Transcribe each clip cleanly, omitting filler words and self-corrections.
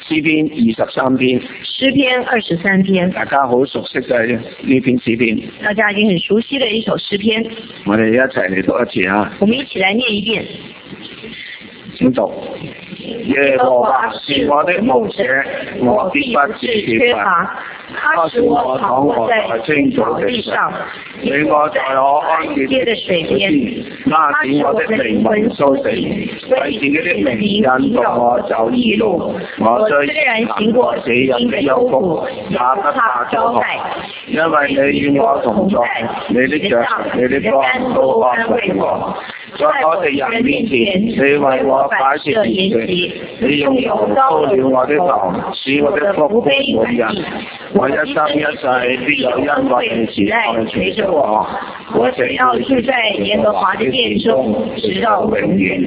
詩篇23篇， 詩篇23篇， 大家好熟悉嘅呢篇詩篇， 大家已經很熟悉的一首詩篇， 我哋一齊嚟讀一次啊！ 我們一起來念一遍。 請讀。耶和華是我的牧者，我必不致缺乏。他使我躺臥在青草地上，領我在可安歇的水邊。他使我的靈魂蘇醒，為自己的名引導我走義路。我雖然行過死蔭的幽谷，也不怕遭害，因為你與我同在，你的杖、你的竿都安慰我。在我敵人面前，你為我擺設筵席，你用油膏了我的頭，使我的福杯滿溢。我一生一世必有恩惠慈愛隨着我，我只要住在耶和華的殿中，直到永遠。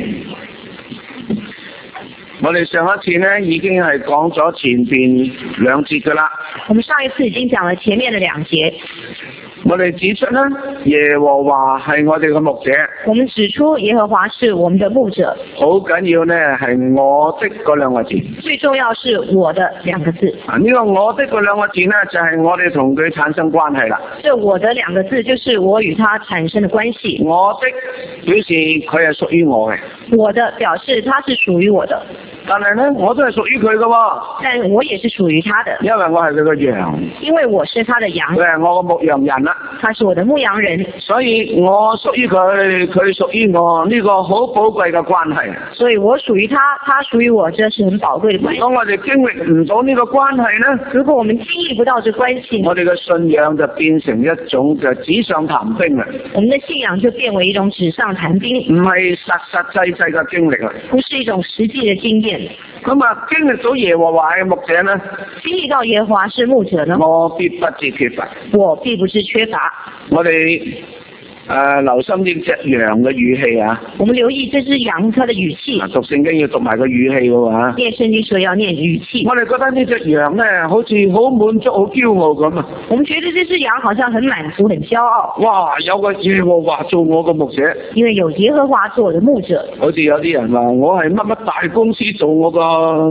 我哋上一次呢已經係講咗前邊兩節噶啦。 我們上一次已經講了前面的2節。 我哋指出呢，耶和華係我哋嘅牧者。 我們指出耶和華是我們的牧者。 好緊要呢係我的嗰兩個字。 最重要是我的2個字。 呢個我的嗰兩個字呢，就係我哋同佢產生關係啦。 這我的2個字就是我與他產生的關係。 我的表示佢係屬於我嘅。 我的表示他是屬於我的。 但係呢，我都係屬於佢嘅喎。 但我也是屬於他的。 因為我係佢嘅羊。 因為我是他的羊。 佢係我嘅牧羊人啦。 他是我的牧羊人。 所以我屬於佢，佢屬於我，呢個好寶貴嘅關係。 所以我屬於他，他屬於我，這是很寶貴的關係。 如果我哋經歷唔到呢個關係呢， 如果我們經歷不到這關係， 我哋嘅信仰就變成一種嘅紙上談兵啦。 我們的信仰就變為一種紙上談兵， 唔係實實際際嘅經歷啦。 不是一種實際嘅經驗。 咁啊，經歷到耶和華嘅牧者呢？ 經歷到耶和華是牧者呢？ 我必不致缺乏。 我必不致缺乏。 我哋留心呢隻羊嘅語氣啊！ 我們留意這隻羊它的語氣。 讀聖經要讀埋個語氣嘅喎。 念聖經所以要念語氣。 我哋覺得呢隻羊呢，好似好滿足、好驕傲咁啊！ 我們覺得這隻羊好像很滿足、很驕傲。 哇！有個耶和華做我個牧者。 因為有耶和華做我的牧者。 好似有啲人話我係乜乜大公司做我個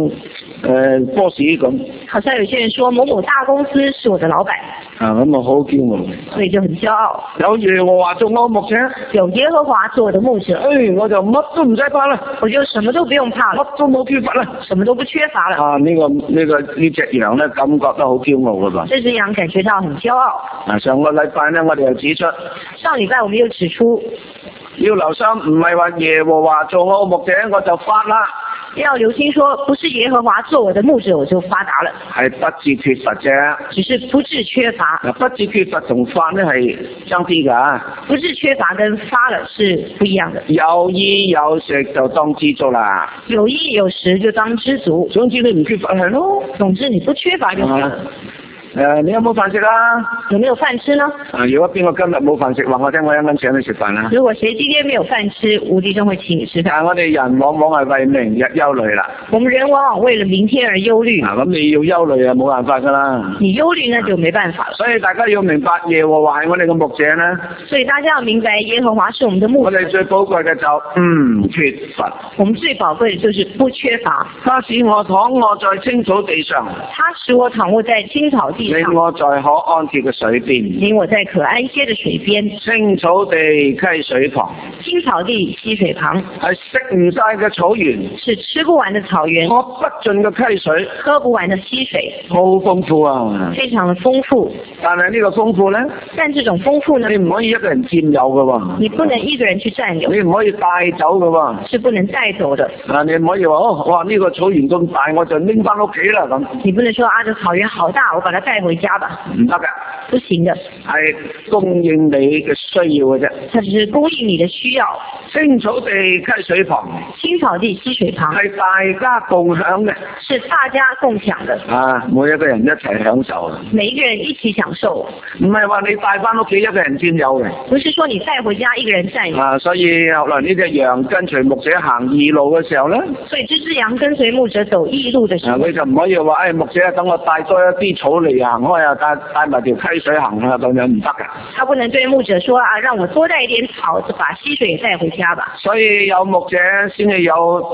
boss 咁。 好像有些人說某某大公司是我的老闆。 咁啊好驕傲。 所以就很驕傲。 有耶和華做我牧者。 有耶和華做我的牧者。 我就乜都唔使怕啦。 我就什麼都不用怕了。 乜都冇缺乏啦。 什麼都不缺乏了。 呢隻羊咧，感覺到好驕傲㗎噃。 這隻羊感覺到很驕傲。 上個禮拜呢，我哋又指出。 上禮拜我們又指出。 要留心，唔係話耶和華做我牧者我就發啦。 要留心說，不是耶和華做我的牧者我就發達了， 係不致缺乏啫。 只是不致缺乏。 不致缺乏同發呢係爭啲㗎。 不致缺乏跟發了是不一樣的。 有衣有食就當知足啦。 有衣有食就當知足。 總之你唔缺乏係咯。 總之你不缺乏就好了。 你有冇飯食啊？ 有沒有飯吃呢？ 如果邊個今日冇飯食，話我聽，我一陣請你食飯啦。 如果誰今天沒有飯吃，吳弟兄會請你吃飯。 但我哋人往往係為明日憂慮啦。 我們人往往為了明天而憂慮。 咁你要憂慮啊，冇辦法噶啦。 你憂慮呢就沒辦法了。 所以大家要明白耶和華係我哋嘅牧者呢。 所以大家要明白耶和華是我們的牧者。 我哋最寶貴嘅就唔缺乏。 我們最寶貴的就是不缺乏。 他使我躺臥在青草地上。 他使我躺臥在青草地上。 領我在可安歇嘅水邊。 領我在可安歇的水邊。 青草地溪水旁。 青草地溪水旁。 係食唔晒嘅草原。 是吃不完的草原。 喝不盡嘅溪水。 喝不完的溪水。 好豐富啊！ 非常的豐富。 但係呢個豐富呢？ 但這種豐富呢？ 你唔可以一個人佔有㗎喎。 你不能一個人去佔有。 你唔可以帶走㗎喎。 是不能帶走的。 你唔可以話哇呢個草原咁大，我就拎翻屋企啦咁。 你不能說這草原好大，我把它帶回家吧。 唔得㗎。 不行的。 係供應你嘅需要嘅啫。 它只是供應你的需要。 青草地溪水旁。 青草地溪水旁。 係大家共享嘅。 是大家共享的。 每一個人一齊享受。 每一個人一起享受。 唔係話你帶翻屋企一個人佔有嘅。 不是說你帶回家一個人佔有。 所以後來呢隻羊跟隨牧者行義路嘅時候咧。 所以這隻羊跟隨牧者走義路嘅時候。 佢就唔可以話牧者等我帶多一啲草嚟行開啊，帶埋條溪水行啊，咁樣唔得㗎。 他不能對牧者說讓我多帶一點草，把溪水也帶回家吧。 所以有牧者先至有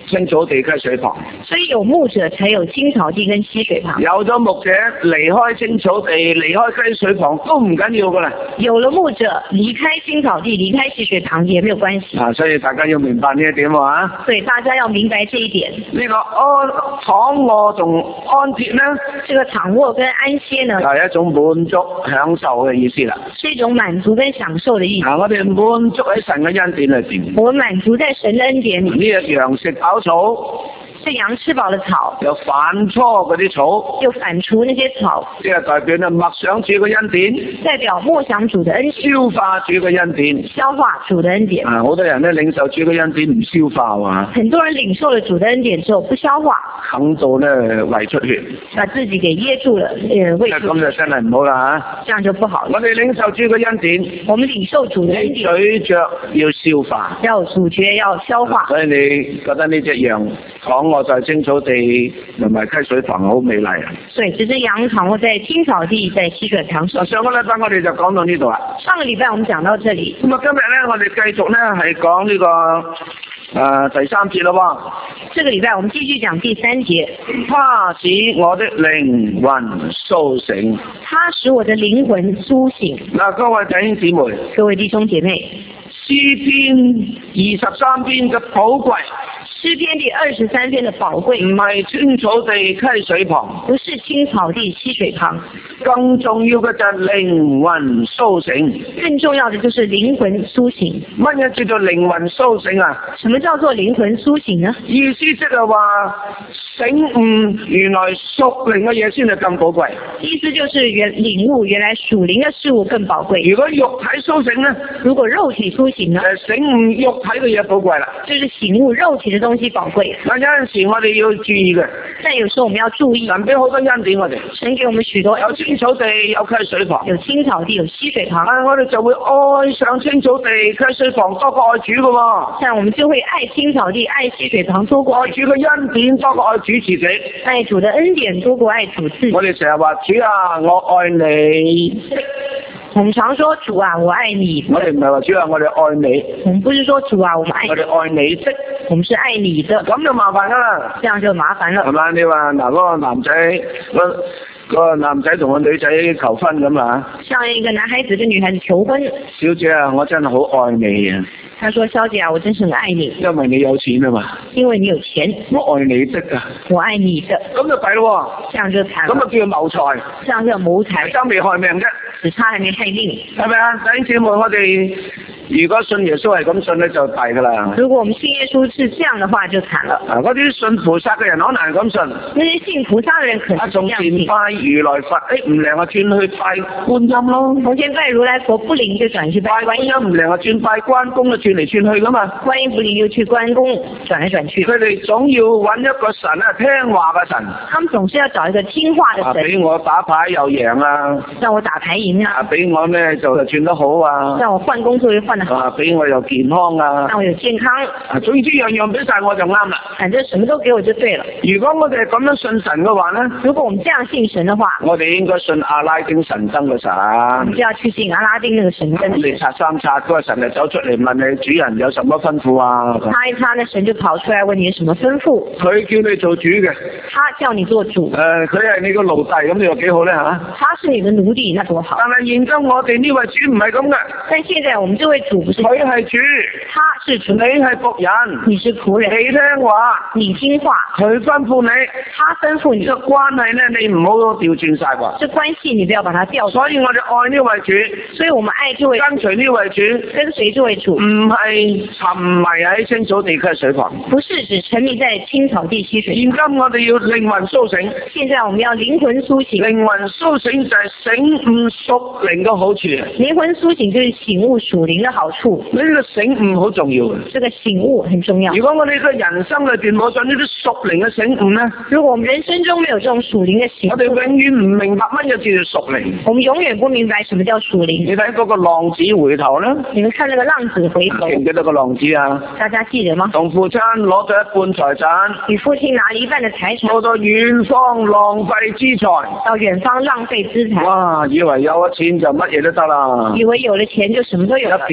青草地溪水旁。 所以有牧者才有青草地跟溪水旁。 有咗牧者離開青草地、離開溪水旁都唔緊要噶啦。 有了牧者離開青草地、離開溪水旁也沒有關係。 所以大家要明白呢一點啊。 所以大家要明白這一點。 呢個躺臥同安歇呢？ 這個躺臥跟安歇呢？ 係一種滿足享受嘅意思啦。 是一種滿足跟享受嘅意思。 我哋滿足喺神嘅恩典裏邊。 我們滿足在神嘅恩典裏。 呢隻羊食飽草。 是羊吃飽了草， 又反芻嗰啲草， 又反除那些草， 即係代表咧默想主嘅恩典， 代表默想主嘅恩典， 消化主嘅恩典， 消化主嘅恩典。 好多人咧領受主嘅恩典唔消化喎。 很多人領受了主嘅恩典之後不消化， 啃到咧胃出血， 把自己給噎住了，胃出血。 咁就真係唔好啦嚇。 這樣就不好了。 我哋領受主嘅恩典， 我們領受主嘅恩典， 咀嚼要消化， 要咀嚼要消化。 所以你覺得呢隻羊躺臥在青草地同埋溪水旁好美麗啊！ 所以這隻羊躺臥在青草地，在溪水旁。 上個禮拜我哋就講到呢度啦。 上個禮拜我們講到這裡。 咁啊，今日咧我哋繼續咧係講呢個第三節咯喎。 這個禮拜我們繼續講第三節。 他使我的靈魂甦醒。 他使我的靈魂甦醒。 嗱，各位弟兄姊妹， 各位弟兄姐妹， 詩篇23篇嘅寶貴。 詩篇第23篇的寶貴， 唔係青草地溪水旁， 不是青草地溪水旁， 更重要嘅就係靈魂甦醒。 更重要的就是靈魂甦醒。 乜嘢叫做靈魂甦醒啊？ 什麼叫做靈魂甦醒呢？ 意思即係話醒悟原來屬靈嘅嘢先係更寶貴。 意思就是領悟原來屬靈嘅事物更寶貴。 如果肉體甦醒呢？ 如果肉體甦醒呢？ 醒悟肉體嘅嘢寶貴啦。 就是醒悟肉體嘅東西寶貴。 嗱，有陣時我哋要注意嘅。 但有時候我們要注意。 神俾好多恩典我哋。 神給我們許多。 有青草地，有溪水旁。 有青草地，有溪水旁。 我哋就會愛上青草地、溪水旁多過愛主嘅喎。 像我們就會愛青草地、愛溪水旁多過愛主嘅恩典多過愛主自己。 愛主的恩典多過愛主自己。 我哋成日話主啊，我愛你。 我們常說主啊，我愛你。 我哋唔係話主啊，我哋愛你。 我們不是說主啊，我們愛你。 我哋愛你的。 我們是愛你的。 咁就麻煩噶啦。 這樣就麻煩了。 係嘛？你話嗱，嗰個男仔，嗰個男仔同個女仔求婚咁啊？像一個男孩子跟女孩子求婚。 小姐啊，我真係好愛你啊！ 他說：小姐啊，我真是很愛你。 因為你有錢啊嘛。 因為你有錢。 我愛你的啊。 我愛你的。咁就弊咯喎。 這樣就慘。 咁啊叫謀財。 這樣叫謀財。 爭未害命啫。 只差還沒害命。 係咪啊？弟兄姊妹，我哋如果信耶穌係咁信咧，就弊噶啦。 如果我們信耶穌是這樣的話，就慘了。 嗰啲信菩薩嘅人可能係咁信。 那些信菩薩嘅人可能係這樣信。 拜如來佛，唔靈啊，轉去拜觀音咯。 從前拜如來佛不靈就轉去拜觀音， 唔靈啊，轉拜關公啊，轉嚟轉去噶嘛。 觀音不靈又去關公，轉來轉去。 佢哋總要揾一個神啊，聽話嘅神。 他們總是要找一個聽話嘅神。 俾我打牌又贏啊！ 讓我打牌贏啊！ 俾我咩就轉得好啊！ 讓我換工作又換得好。 俾我又健康啊！ 讓我有健康。 總之樣樣俾晒我就啱啦。 反正什麼都給我就對了。 如果我哋咁樣信神嘅話呢？ 如果我們這樣信神的話， 我哋應該信阿拉丁神燈嘅神。 我們就要去信阿拉丁那個神燈。 你擦三擦，嗰個神就走出嚟問你主人有什麼吩咐啊？ 擦一擦，那神就跑出來問你有什麼吩咐。 佢叫你做主嘅。 他叫你做主。 佢係你個奴隸，咁你話幾好咧嚇？ 他是你的奴隸，那多好。 但係現今我哋呢位主唔係咁嘅。 但現在我們這位主不是。 佢係主， 他是主。 你係僕人， 你是僕人。 你聽話， 你聽話。 佢吩咐你， 他吩咐你。 這個關係咧，你唔好調轉晒喎。 這關係你不要把它調。 所以我哋愛呢位主， 所以我們愛這位主， 跟隨呢位主， 跟隨這位主， 唔係沉迷喺青草地溪水旁。 不是只沉迷在青草地溪水。 現今我哋要靈魂甦醒。 現在我們要靈魂甦醒。 靈魂甦醒就係醒悟屬靈嘅好處。 靈魂甦醒就是醒悟屬靈嘅好處。 呢個醒悟好重要。 這個醒悟很重要。 如果我哋嘅人生裏邊冇咗呢啲屬靈嘅醒悟呢？ 如果我們人生中沒有這種屬靈嘅醒悟， 我哋永遠唔明白乜嘢叫做屬靈。 我們永遠不明白什麼叫屬靈。 你睇嗰個浪子回頭啦。 你們看那個浪子回頭。 記唔記得個浪子啊？ 大家記得嗎？ 同父親攞咗一半財產。 與父親拿了一半的財產。 到遠方浪費資財。 到遠方浪費資財。 哇！以為有咗錢就乜嘢都得啦。 以為有了錢就什麼都有了。 一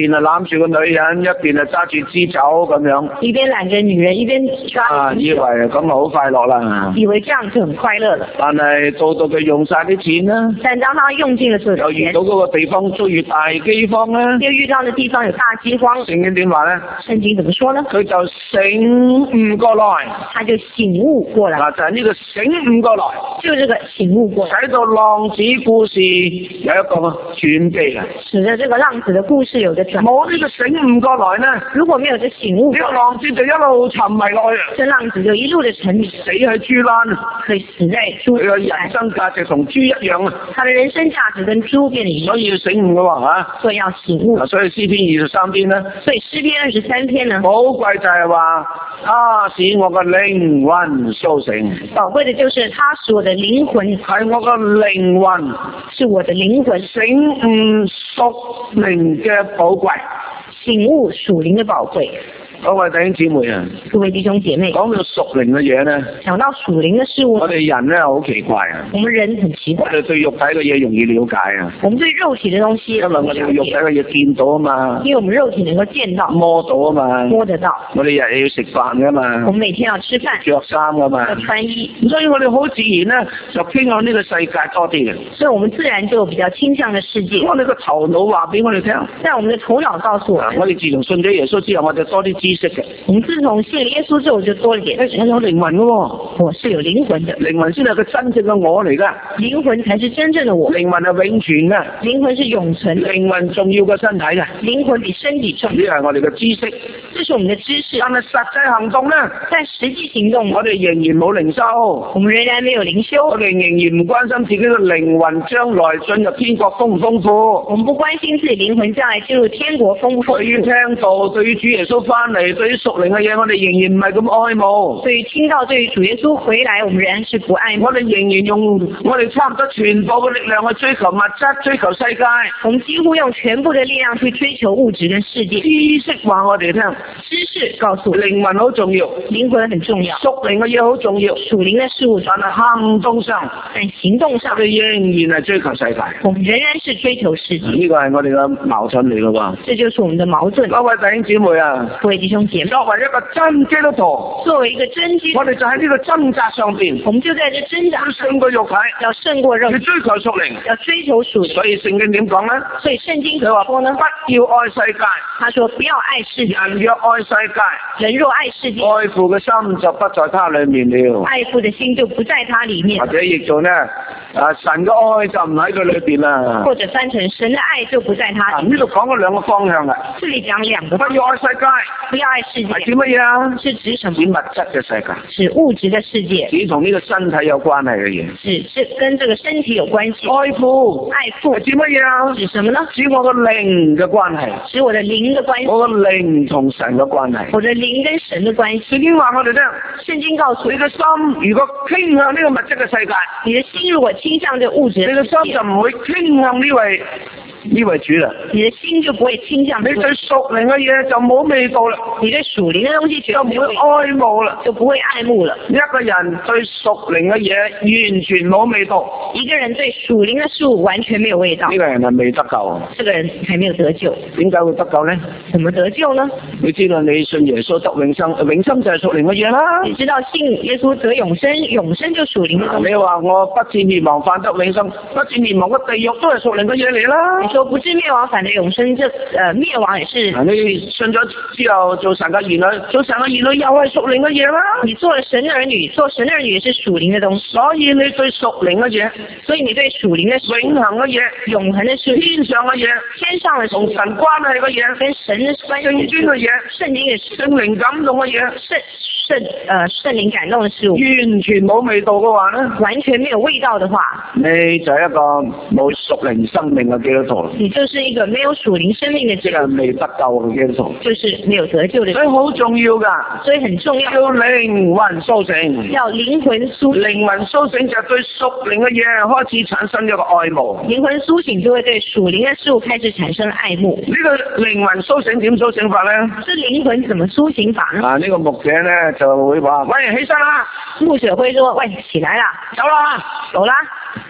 邊啊攬住個女人，一邊啊揸住支酒咁樣。 一邊攬着女人，一邊抓以為咁啊好快樂啦。 以為這樣就很快樂了。 但係到佢用晒啲錢啦， 但當他用盡了所有又遇到嗰個地方遭遇大饑荒啦， 又遇到的地方有大饑荒。 聖經點話咧？ 聖經怎麼說呢？ 佢就醒悟過來， 他就醒悟過來。 嗱就係呢個醒悟過來， 就這個醒悟過來， 使到浪子故事有一個轉機啊！ 使得這個浪子的故事有個轉。 冇呢個醒悟過來呢， 如果沒有這醒悟， 呢個浪子就一路沉迷落去， 這浪子就一路的沉迷， 死喺豬欄， 可以死在豬欄。 佢嘅人生價值同豬一樣啊！ 他的人生價值跟豬變得一樣， 所以要醒悟嘅話所以要醒悟。 所以詩篇23篇呢， 所以詩篇23篇呢， 寶貴就係話，使我嘅靈魂甦醒。 寶貴的就是他使我的靈魂， 係我嘅靈魂， 是我的靈魂醒悟屬靈嘅寶貴， 醒悟屬靈的寶貴。 各位弟兄姊妹啊， 各位弟兄姐妹， 講到屬靈嘅嘢咧， 講到屬靈的事物， 我哋人咧好奇怪啊！ 我們人很奇怪， 我哋對肉體嘅嘢容易了解啊， 我們對肉體的東西， 因為我哋肉體嘅嘢見到啊嘛， 因為我們肉體能夠見到、 摸到啊嘛， 摸得到。 我哋日日要食飯噶嘛， 我們每天要吃飯、 着衫噶嘛， 要穿衣， 所以我哋好自然咧就傾向呢個世界多啲嘅。 所以我們自然就比較傾向嘅世界。 我哋個頭腦話俾我哋聽， 但我們的頭腦告訴我們， 我哋自從信咗耶穌之後，我哋多啲知識嘅。 我們自從信了耶穌之後，就多了點。 我有靈魂嘅喎， 我是有靈魂的， 靈魂先係個真正嘅我嚟噶。 靈魂才是真正的我。 靈魂係永存嘅， 靈魂是永存的， 靈魂重要過身體嘅。 靈魂比身體重要。 呢係我哋嘅知識， 這是我們的知識。 但係實際行動咧， 但實際行動， 我哋仍然冇靈修， 我們仍然沒有靈修。 我哋仍然唔關心自己嘅靈魂將來進入天國豐唔豐富。 我們不關心自己靈魂將來進入天國豐唔豐富。 對於聽道，對於主耶穌翻嚟，對於屬靈嘅嘢，我哋仍然唔係咁愛慕。 對於聽到，對於主耶穌回來，我們仍然是不愛慕。 我哋仍然用我哋差唔多全部嘅力量去追求物質，追求世界。 我們幾乎用全部的力量去追求物質跟世界。 知識話我哋聽， 知識告訴我， 靈魂好重要， 靈魂很重要， 屬靈嘅嘢好重要， 屬靈的事物， 但係行動上， 但行動上， 我哋仍然係追求世界。 我們仍然是追求世界。 呢個係我哋嘅矛盾嚟嘅喎。 這就是我們的矛盾。 各位弟兄姊妹啊， 各位弟兄姐妹， 作為一個真基督徒， 作為一個真基督徒， 我哋就喺呢個掙扎上邊， 我們就在這掙扎， 要勝過肉體， 要勝過肉體， 要追求屬靈， 要追求屬靈。 所以聖經點講咧？ 所以聖經佢話說呢， 不要愛世界。 他說不要愛世界。 人若愛世界， 人若愛世界， 愛父嘅心就不在他裏面了。 愛父的心就不在他裏面。 或者譯做呢，神嘅愛就唔喺佢裏邊啦。 或者翻成神的愛就不在他裏面。 呢度講咗兩個方向啦。 這裏講兩個， 不要愛世界， 不要愛世界。 係指乜嘢啊？ 是指什麼？ 指物質嘅世界， 指物質的世界， 指同呢個身體有關係嘅嘢。 指跟這個身體有關係。 愛父， 愛父係指乜嘢啊？ 指什麼呢？ 指我個靈嘅關係， 指我的靈的關係， 我個靈同神嘅關係， 我的靈跟神的關係。 聖經話我哋聽， 聖經告訴你嘅心如果傾向呢個物質嘅世界， 你的心如果傾向這個物質， 你嘅心就唔會傾向呢位主啦， 你的心就不會傾向。 你對屬靈嘅嘢就冇味道啦， 你對屬靈嘅東西就唔會愛慕啦， 就不會愛慕了。 一個人對屬靈嘅嘢完全冇味道， 一個人對屬靈嘅事物完全沒有味道， 呢個人係未得救， 這個人還沒有得救。 點解會得救呢？ 怎麼得救呢？ 你知道你信耶穌得永生，永生就係屬靈嘅嘢啦。 你知道信耶穌得永生，永生就屬靈嘅東西。 你話我不至滅亡，反得永生，不至滅亡嘅地獄都係屬靈嘅嘢嚟啦。 你說不至滅亡，反得永生，這滅亡也是。 你信咗之後做神嘅兒女，做神嘅兒女又係屬靈嘅嘢啦。 你做了神的兒女，做神的兒女也是屬靈嘅東西。 所以你對屬靈嘅嘢， 所以你對屬靈嘅永恆嘅嘢， 永恆嘅事， 天上嘅嘢， 天上嘅同神關係嘅嘢， 跟神嘅關係， 聖經嘅嘢， 聖經嘅事， 聖靈感動嘅嘢， 聖靈感動嘅事物， 完全冇味道嘅話呢， 完全沒有味道嘅話， 你就係一個冇屬靈生命嘅基督徒。 你就是一個沒有屬靈生命嘅基督徒， 即係未得救嘅基督徒， 就是沒有得救嘅。 所以好重要噶， 所以很重要， 要靈魂甦醒， 要靈魂甦醒。 靈魂甦醒就對屬靈嘅嘢開始產生一個愛慕。 靈魂甦醒就會對屬靈嘅事物開始產生愛慕。 呢個靈魂甦醒點甦醒法咧？ 這靈魂怎麼甦醒法呢？ 呢個牧者咧就會話：喂，起身啦！ 牧者會說：喂，起來啦， 走啦， 走啦。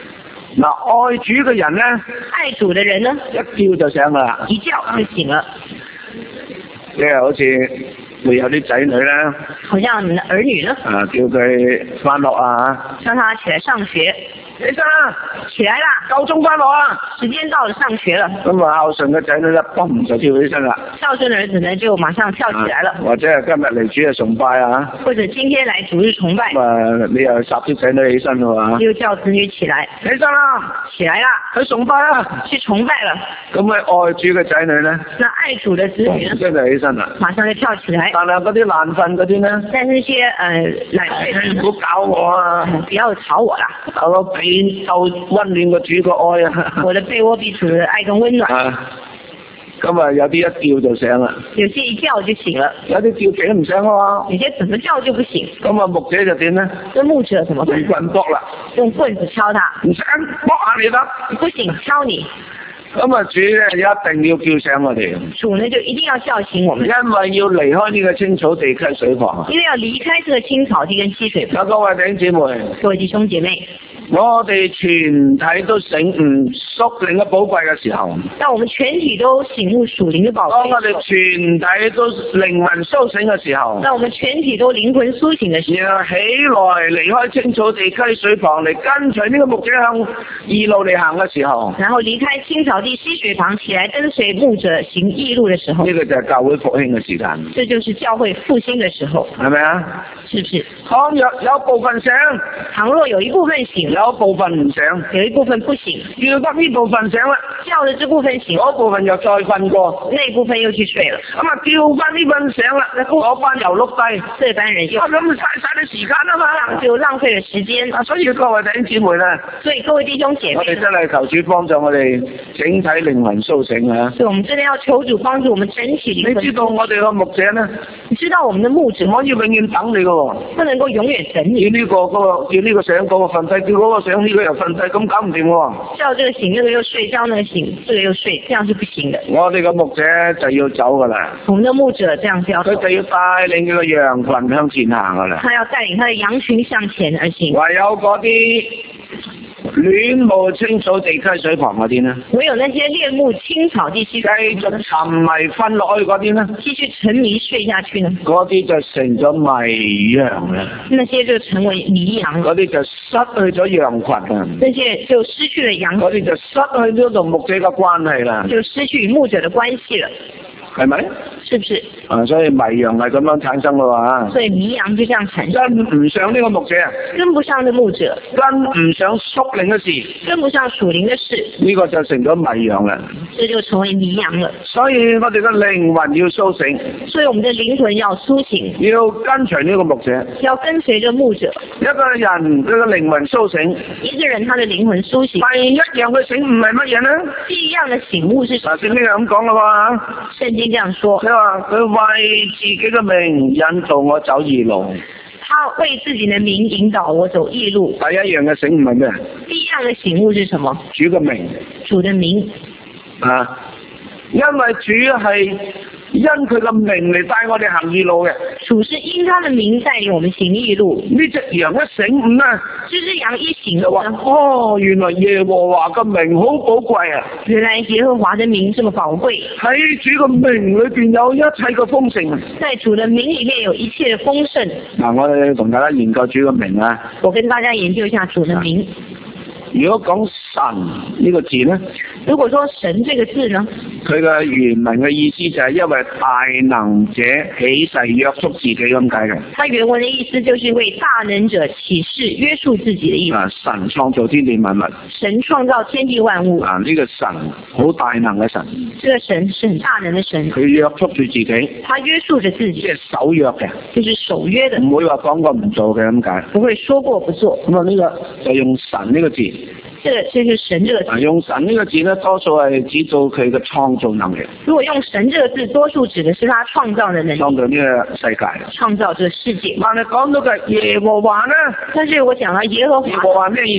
嗱，愛主嘅人咧， 愛主的人呢， 一叫就醒噶啦。 一叫就醒了。 即係好似會有啲仔女咧， 好像你的兒女呢， 叫佢翻學啊， 叫他起來上學， 起身啦， 起來啦， 夠鐘翻學啊。 時間到了，上學了。 咁啊，孝順嘅仔女咧，嘣就跳起身啦。 孝順的兒子呢，就馬上跳起來了。 或者係今日嚟主日崇拜啊， 或者今天來主日崇拜， 你又霎啲仔女起身喎， 又叫子女起來， 起身啦， 起來啦， 去崇拜啦， 去崇拜了。 咁佢愛主嘅仔女咧， 那愛主的子女呢， 真係起身啦， 馬上就跳起來。 但係嗰啲懶瞓嗰啲咧， 但是那些懶睡的人呢， 唔好搞我啊！ 不要吵我啦， 我俾夠溫暖個主個愛啊！ 我的被窩比主的愛更溫暖。 咁啊，有啲一叫就醒啦， 有些一叫就醒了， 有啲叫醒唔醒啊！ 有些怎麼叫就不醒。 咁啊，牧者就點咧？ 這牧者怎麼辦？ 用棍卜啦， 用棍子敲他， 唔醒卜下你得。 不醒敲你。 咁啊，主咧一定要叫醒我哋， 主呢就一定要叫醒我們， 因為要離開呢個青草地溪水旁啊！ 因為要離開這個青草地跟溪水旁。 各位弟兄姊妹， 各位弟兄姐妹， 我哋全體都醒悟屬靈嘅寶貴嘅時候， 當我們全體都醒悟屬靈的寶當我哋貴的時候， 全體都靈魂甦醒嘅時候， 當我們全體都靈魂甦醒的時候， 然後起來離開青草地溪水旁嚟跟隨呢個牧者向義路嚟行嘅時候， 然後離開青草地溪水旁起來跟隨牧者行義路的時候， 呢個就係教會復興嘅時間， 這就是教會復興的時候， 係咪啊？ 是不是？ 倘若有部分醒， 倘若有一部分醒， 有部分唔醒， 有一部分不醒， 叫得呢部分醒啦， 叫的這部分醒， 嗰部分又再瞓過， 那部分又去睡了， 咁啊叫翻呢班醒啦，嗰班又碌低， 這班人又咁嘥晒啲時間啊嘛， 就浪費了時間。 所以各位弟兄姊妹咧， 所以各位弟兄姐妹， 我哋真係求主幫助我哋整體靈魂甦醒啊！ 所以我們真的要求主幫助我們整體靈魂。 你知道我哋個牧者咧， 你知道我們的牧者唔可以永遠等你噶喎， 不能夠永遠等你， 叫呢個叫呢個醒，嗰個瞓低，叫嗰個醒，呢個又瞓低，咁搞唔掂喎。 叫這個醒，這個又睡，叫那個醒，這個又睡，這樣是不行的。 我哋個牧者就要走噶啦， 我們的牧者這樣是要走， 佢就要帶領佢個羊群向前行噶啦。 他要帶領他的羊群向前而行。 唯有嗰啲戀慕青草地溪水旁嗰啲呢， 唯有那些戀慕青草地溪繼續沉迷瞓落去嗰啲呢， 繼續沉迷睡下去呢， 嗰啲就成咗迷羊啦， 那些就成為迷羊， 嗰啲就失去咗羊群啊， 那些就失去了羊嗰啲就失去咗同牧者嘅關係啦， 就失去與牧者的關係了， 係咪？ 是不是？ 所以迷羊係咁樣產生嘅話， 所以迷羊就這樣產生， 跟唔上呢個牧者， 跟不上的牧者， 跟唔上屬靈嘅事， 跟不上屬靈的事， 呢個就成咗迷羊啦。 這就成為迷羊了。 所以我哋嘅靈魂要甦醒， 所以我們的靈魂要甦醒， 要跟隨呢個牧者。 要跟隨着牧者。 一個人佢嘅靈魂甦醒， 一個人他的靈魂甦醒， 第一樣佢醒悟係乜嘢呢？ 第一樣的醒悟是什麼？ 聖經係咁講嘅喎， 聖經這樣說， 佢話佢為自己嘅名引導我走義路。 他為自己的名引導我走義路。 第一樣嘅醒悟係咩？ 第一樣的醒悟是什麼？ 主嘅名主的名啊，因為主係因佢嘅名嚟帶我哋行義路嘅。 主是因他的名帶領我們行義路。 呢隻羊一醒悟咧， 這隻羊一醒就話哦，原來耶和華嘅名好寶貴啊！ 原來耶和華的名這麼寶貴， 喺主嘅名裏邊有一切嘅豐盛。 在主的名裡面有一切的豐盛。 嗱，我哋同大家研究主嘅名啊。 我跟大家研究一下主的名。 如果講神呢個字呢， 如果說神這個字呢， 佢嘅原文嘅意思就係因為大能者起誓約束自己咁解嘅。 它原文的意思就是為大能者起誓約束自己的意思。 神創造天地萬物。 神創造天地萬物。 呢個神好大能嘅神。 這個神是很大能嘅神。 佢約束住自己。 他約束着自己。 即係守約嘅。 就是守約的。 唔會話講過唔做嘅咁解。 不會說過不做。 咁啊呢個就用神呢個字。 這個就是神這個字。 用神呢個字呢，多數係指到佢嘅創造能力。 如果用神這個字，多數指的是他創造的能力。 創造呢個世界。 創造這個世界。 但係講到嘅耶和華呢？ 但是我講到耶和華。 耶和華咩意思啊？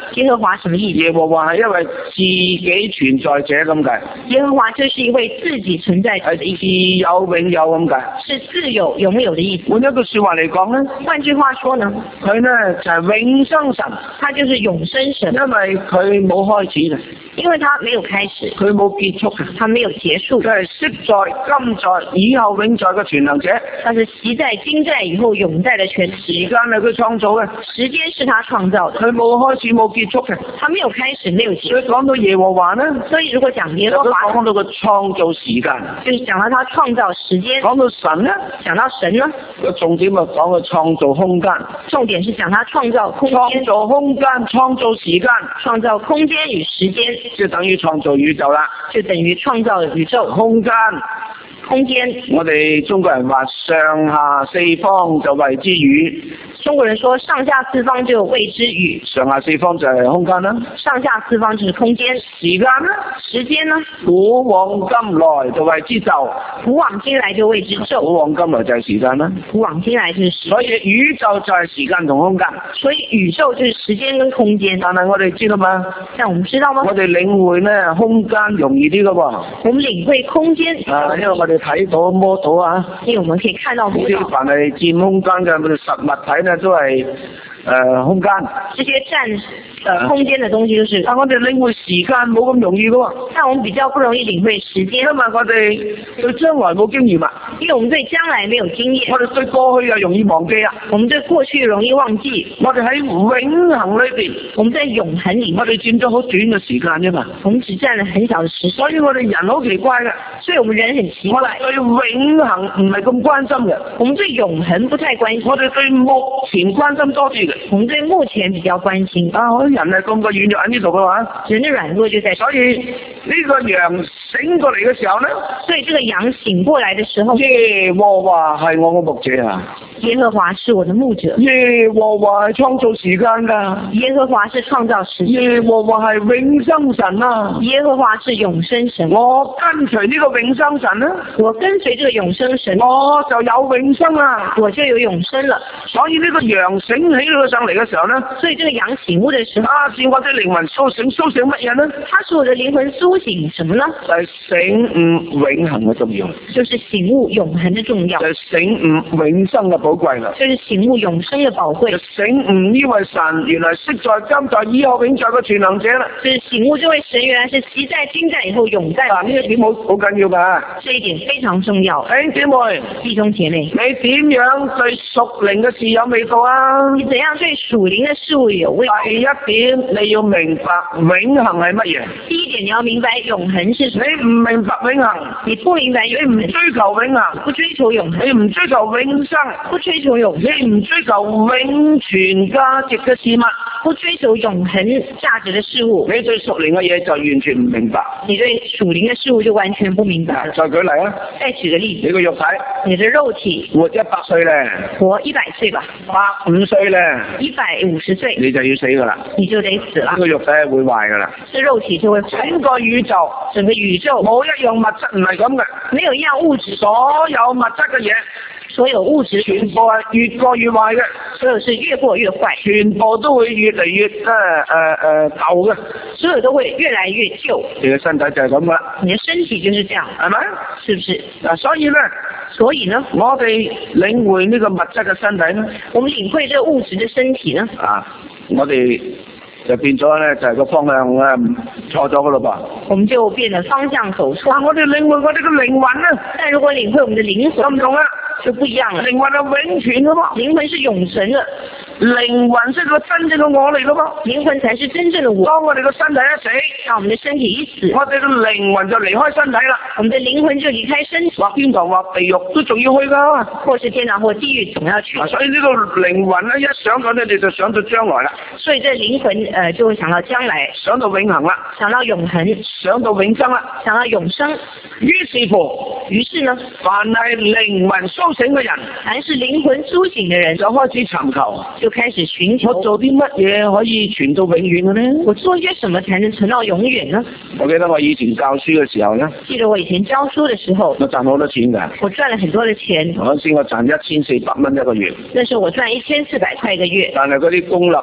耶和華什麼意思？ 耶和華係一位自己存在者咁解， 耶和華就是一位自己存在者係的意思， 自有永有咁解。 是自有永有的意思。 換一句說話嚟講咧， 換句話說呢， 佢咧就係永生神， 他就是永生神， 因為佢冇開始嘅， 因為他沒有開始， 佢冇結束嘅， 他沒有結束， 佢係昔在、今在、以後永在嘅全能者。 他是昔在、今在、以後永在的全能。 時間係佢創造嘅， 時間是他創造的， 佢冇開始冇結束嘅。 他沒有開始，沒有結束。 所以講到耶和華咧， 所以如果講耶就都和華， 講到佢創造時間。 就是講到他創造時間。 講到神咧， 講到神呢， 個重點就講佢創造空間， 重點是講他創造空創間， 造空間、創造時間， 創造空間與時間， 即係等於創造宇宙啦。 就等於創造宇宙空間， 空間。 我哋中國人話上下四方就謂之宇， 中國人說上下四方就謂之宇， 上下四方就係空間啦。 上下四方就是空間。 時間咧， 時間呢， 古往今來就謂之宙， 古往今來就謂之宙， 古往今來就係時間啦。 古往今來就是時間。 所以宇宙就係時間同空間。 所以宇宙就是時間跟空間。 但係我哋知道嘛？ 但我們知道嗎？ 我哋領會咧空間容易啲噶喎。 我們領會空間， 因為我哋睇到摸到啊， 因為我們可以看到呢啲凡係佔空間嘅實物體咧，都係空間。 這些佔空間的東西就是， 但我哋領會時間冇咁容易噶喎。 但我們比較不容易領會時間， 因為我哋對將來冇經驗啊。 因為我們對將來沒有經驗。 我哋對過去又容易忘記啊。 我們對過去容易忘記。 我哋喺永恆裏邊， 我們在永恆裏面， 我哋佔咗好短嘅時間啫嘛。 我們只佔了很小的時間， 所以我哋人好奇怪嘅。 所以我們人很奇怪。 我哋對永恆唔係咁關心嘅。 我們對永恆不太關心。 我哋對目前關心多啲嘅。 我們對目前比較關心。 啊，我啲人係咁個軟弱喺呢度嘅話， 人的軟弱就在。 所以呢個羊醒過嚟嘅時候咧， 所以這個羊醒過來的時候， 耶和華係我嘅牧者啊！ 耶和華是我的牧者。 耶和華係創造時間噶。 耶和華是創造時間。 耶和華係永生神啊！ 耶和華是永生神。 我跟隨呢個永生神啊！ 我跟隨這個永生神， 我就有永生啦！ 我就有永生了。 所以呢個羊醒起咗上嚟嘅時候咧， 所以這個羊醒悟的時候， 是我的靈魂蘇醒，蘇醒乜嘢呢？ 它是我的靈魂蘇醒什麼呢？ 就係醒悟永恆嘅重要， 就是醒悟永恆的重要， 就係醒悟永生嘅寶貴啦， 就是醒悟永生的寶貴， 就醒悟呢位神原來昔在、今在、以後永在嘅全能者啦， 就是醒悟這位神原來是昔在、今在、以後永在。 呢一點好緊要㗎， 這一點非常重要。 弟兄姊妹， 弟兄姐妹， 你點樣對屬靈嘅事有味道啊？ 你怎樣對屬靈的事物有味道？ 第一點你要明白永恆係乜嘢？ 第一點你要明白永恆是什麼？ 你唔明白永恆， 你不明白永恆， 你唔追求永恆， 不追求永恆， 你唔追求永生， 不追求永恆， 你唔追求永存價值嘅事物， 不追求永恆價值的事物， 你對屬靈嘅嘢就完全唔明白。 你對屬靈的事物就完全不明白了。 再舉例啊， 再舉個例子， 你個肉體， 你的肉體活100歲咧， 活100歲吧 105歲咧 ，150歲你就要死噶啦， 你就得死了呢，個肉體係會壞噶啦。 這肉體就會壞。 整個宇宙， 整個宇宙冇一樣物質唔係咁嘅， 沒有一樣物質， 所有物質嘅嘢， 所有物質全部係越過越壞嘅， 所有是越過越壞， 全部都會越嚟越舊嘅。 所有都會越來越舊。 你嘅身體就係咁噶啦， 你的身體就是這樣， 係咪？ 是不是？ 嗱，所以呢，我哋領會呢個物質嘅身體呢， 我們領會這個物質的身體呢， 我哋就變咗咧，就係個方向錯咗噶咯噃。 我們就變得方向走錯。 我哋領會我哋嘅靈魂呢， 但如果領會我們的靈魂， 唔同啦， 就不一樣了。 靈魂係永存噶噃， 靈魂是永存的， 靈魂先係個真正嘅我嚟噶噃。 靈魂才是真正的我。 當我哋個身體一死， 當我們的身體一死， 我哋嘅靈魂就離開身體啦。 我們的靈魂就離開身體， 或天堂或地獄都仲要去噶。 或是天堂或地獄總要去。 所以呢個靈魂咧，一想到你就想到將來啦。 所以這靈魂就會想到將來， 想到永恆啦， 想到永恆， 想到永生啦， 想到永生。 於是呢，凡係靈魂甦醒嘅人， 凡是靈魂甦醒嘅人， 就開始尋求， 就開始尋求。 我做啲乜嘢可以傳到永遠嘅呢？ 我做一些什麼才能傳到永遠呢？ 我記得我以前教書嘅時候呢， 記得我以前教書嘅時候， 我賺好多錢㗎。 我賺了很多的錢。 嗰陣時我賺1400蚊一個月。 那時候我賺1400塊一個月。 但係嗰啲公立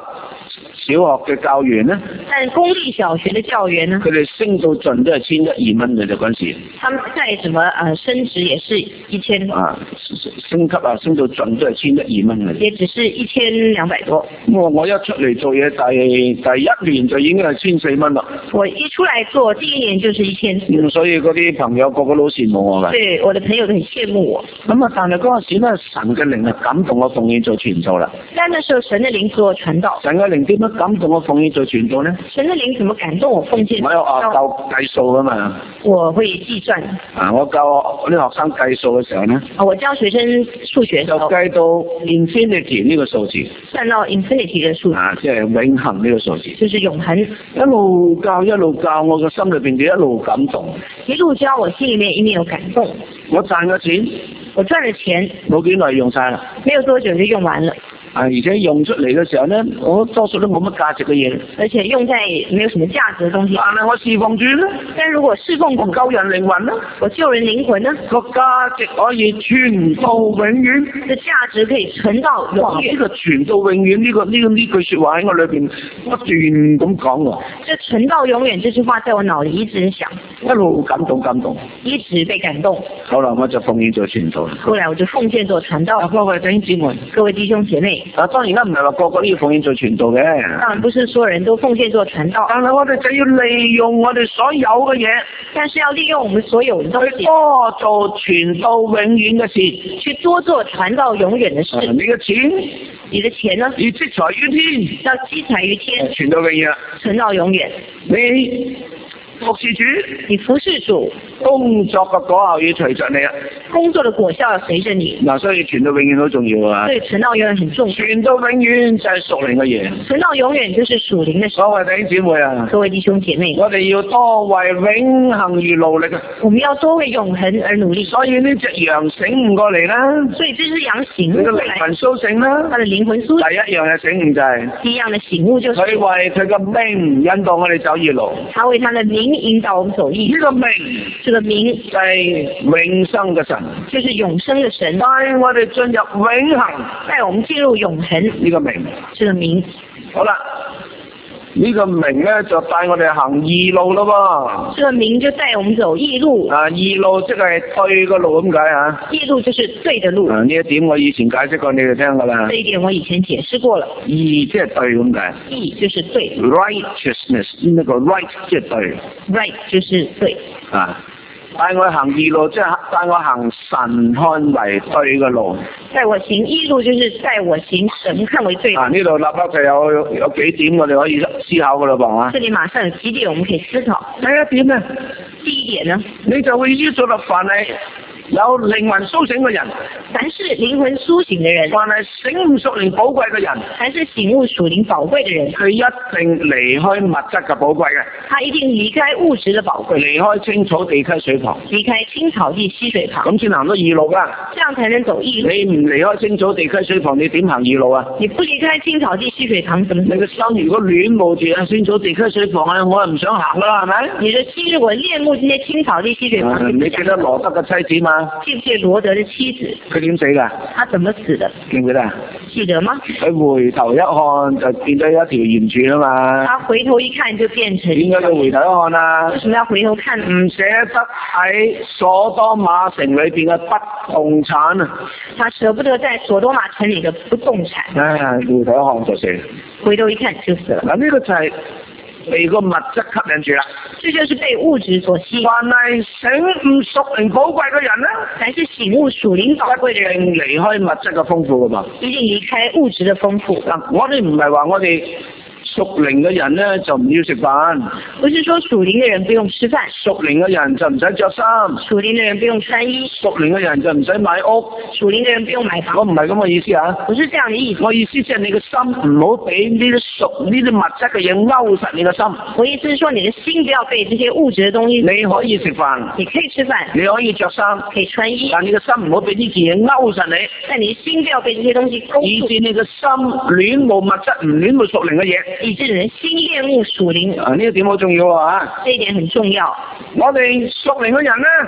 小學嘅教員呢， 但公立小學的教員呢， 佢哋升到盡都係1100蚊嘅啫嗰陣時。 他們再怎麼升職也是1000 啊，升級啊，升到盡都係1100蚊嘅。 也只是1200多。 我一出嚟做嘢第一年就已經係1400蚊啦。 我一出來做第一年就是1400。 所以嗰啲朋友個個都羨慕我㗎。 對，我的朋友都很羨慕我。 咁啊，但係嗰陣時咧，神嘅靈係感動我奉獻做傳道啦。 但那時候神的靈做傳道。 神嘅靈點樣感動我奉獻做傳道呢？ 神的靈怎麼感動我奉獻？ 我有教計數㗎嘛。 我會計算。 我教啲學生計數嘅時候呢， 我教學生數學就計到 infinity 呢個數字。 算到 infinity 嘅數字。 即係永恆呢個數字。 就是永恆。 一路教，我個心裏邊就一路感動。 一路教，我心裏面一面有感動。 我賺嘅錢， 我賺嘅錢， 冇幾耐用晒啦。 沒有多久就用完了。 而且用出嚟嘅時候呢，我多數都冇乜價值嘅嘢。 而且用在沒有什麼價值嘅東西。 但係我侍奉主呢？ 但如果侍奉主， 我救人靈魂呢？ 我救人靈魂呢？ 個價值可以傳到永遠。 個價值可以傳到永遠。 呢個傳到永遠呢句說話喺我裏邊不斷咁講喎。 這傳到永遠這句話在我腦裏一直想， 一路感動， 一直被感動。 後來我就奉獻做傳道。 後來我就奉獻做傳道。 各位弟兄姊妹， 各位弟兄姐妹。 當然啦，唔係話個個都要奉獻做傳道嘅。 當然不是所有人都奉獻做傳道。 但係我哋就要利用我哋所有嘅嘢。 但是要利用我們所有的東西。 去多做傳到永遠嘅事。 去多做傳到永遠嘅事。 你嘅錢， 你的錢呢？ 要積財於天。 要積財於天。 傳到永遠。 傳到永遠。 你服侍主， 你服侍主， 工作嘅果效要隨着你啊！ 工作的果效要隨着你。 所以傳到永遠好重要啊！ 對，傳到永遠很重要。 傳到永遠就係屬靈嘅嘢。 傳到永遠就是屬靈嘅事。 各位弟兄姊妹啊！ 各位弟兄姐妹， 我哋要多為永恆而努力啊！ 我們要多為永恆而努力。 所以呢隻羊醒悟過嚟啦。 所以這隻羊醒悟過嚟。 佢嘅靈魂甦醒啦。 他的靈魂甦醒。 第一樣嘅醒悟就係。 第一樣嘅醒悟就是。 佢為佢嘅名引導我哋走義路。 他為他的名引導我們走義路。 呢個名， 這個名就係永生嘅神。 就是永生嘅神。 帶我哋進入永恆。 帶我們進入永恆。 呢個名。 這個名。 好啦。呢個名咧就帶我哋行義路咯噃。這個名就帶我們走義路。 義路即係對嘅路咁解啊。 義路就是對的路。 呢一點我以前解釋過你哋聽噶啦。 這一點我以前解釋過了。 義即係對咁解。 義就是對。 Righteousness 呢個 right 即係對。 Right 就是對。 帶我行義路，即係帶我行神看為對嘅路。 帶我行義路，就是帶我行神看為對。 呢度立刻就有幾點我哋可以思考噶啦噃。 這裡馬上有幾點我們可以思考。 第一點呢？ 第一點呢？ 你就會知道啦，凡係有靈魂甦醒嘅人， 凡是靈魂甦醒嘅人， 凡係醒悟屬靈寶貴嘅人， 凡是醒悟屬靈寶貴嘅人， 佢一定離開物質嘅寶貴嘅。 他一定離開物質嘅寶貴， 離開青草地溪水旁， 離開青草地溪水旁， 咁先行到義路噶。 這樣才能走義路。 你唔離開青草地溪水旁，你點行義路啊？ 你不離開青草地溪水旁，怎麼？ 你個心如果戀慕住啊青草地溪水旁啊，我係唔想行噶啦，係咪？ 你的心如果戀慕這些青草地溪水旁， 你記得羅德嘅妻子嘛？ 記唔記得羅德嘅妻子？ 佢點死噶？ 他怎麼死的？ 記唔記得啊？ 記得嗎？ 佢回頭一看就見到一條鹽柱啊嘛。 他回頭一看就變成。 點解要回頭一看啊？ 為什麼要回頭看？ 唔捨得喺所多瑪城裏邊嘅不動產啊！ 他捨不得在所多瑪城裏嘅不動產。 回頭一看就死。 回頭一看就死了。 嗱，呢個就係被個物質吸引住啦。 這就是被物質所吸引。 凡係醒悟屬靈寶貴嘅人呢， 凡是醒悟屬靈寶貴嘅人， 一定離開物質嘅豐富噶嘛。 一定離開物質嘅豐富。 嗱，我哋唔係話我哋屬靈嘅人呢就唔要食飯。 不是說屬靈嘅人不用吃飯。 屬靈嘅人就唔使着衫。 屬靈嘅人不用穿衣。 屬靈嘅人就唔使買屋。 屬靈嘅人不用買房。 我唔係咁嘅意思啊。 不是這樣的意思。 我意思即係你嘅心唔好俾呢啲物質嘅嘢勾實你嘅心。 我意思是說你的心不要被這些物質嘅東西。 你可以食飯。 你可以吃飯。 你可以着衫。 可以穿衣。 但你嘅心唔好俾呢件嘢勾實你。 但你的心不要被這些東西勾住。 以致你嘅心戀慕物質，唔戀慕屬靈嘅嘢。 以致你的心戀慕屬靈。 呢一點好重要啊！ 這一點很重要。 我哋屬靈嘅人呢，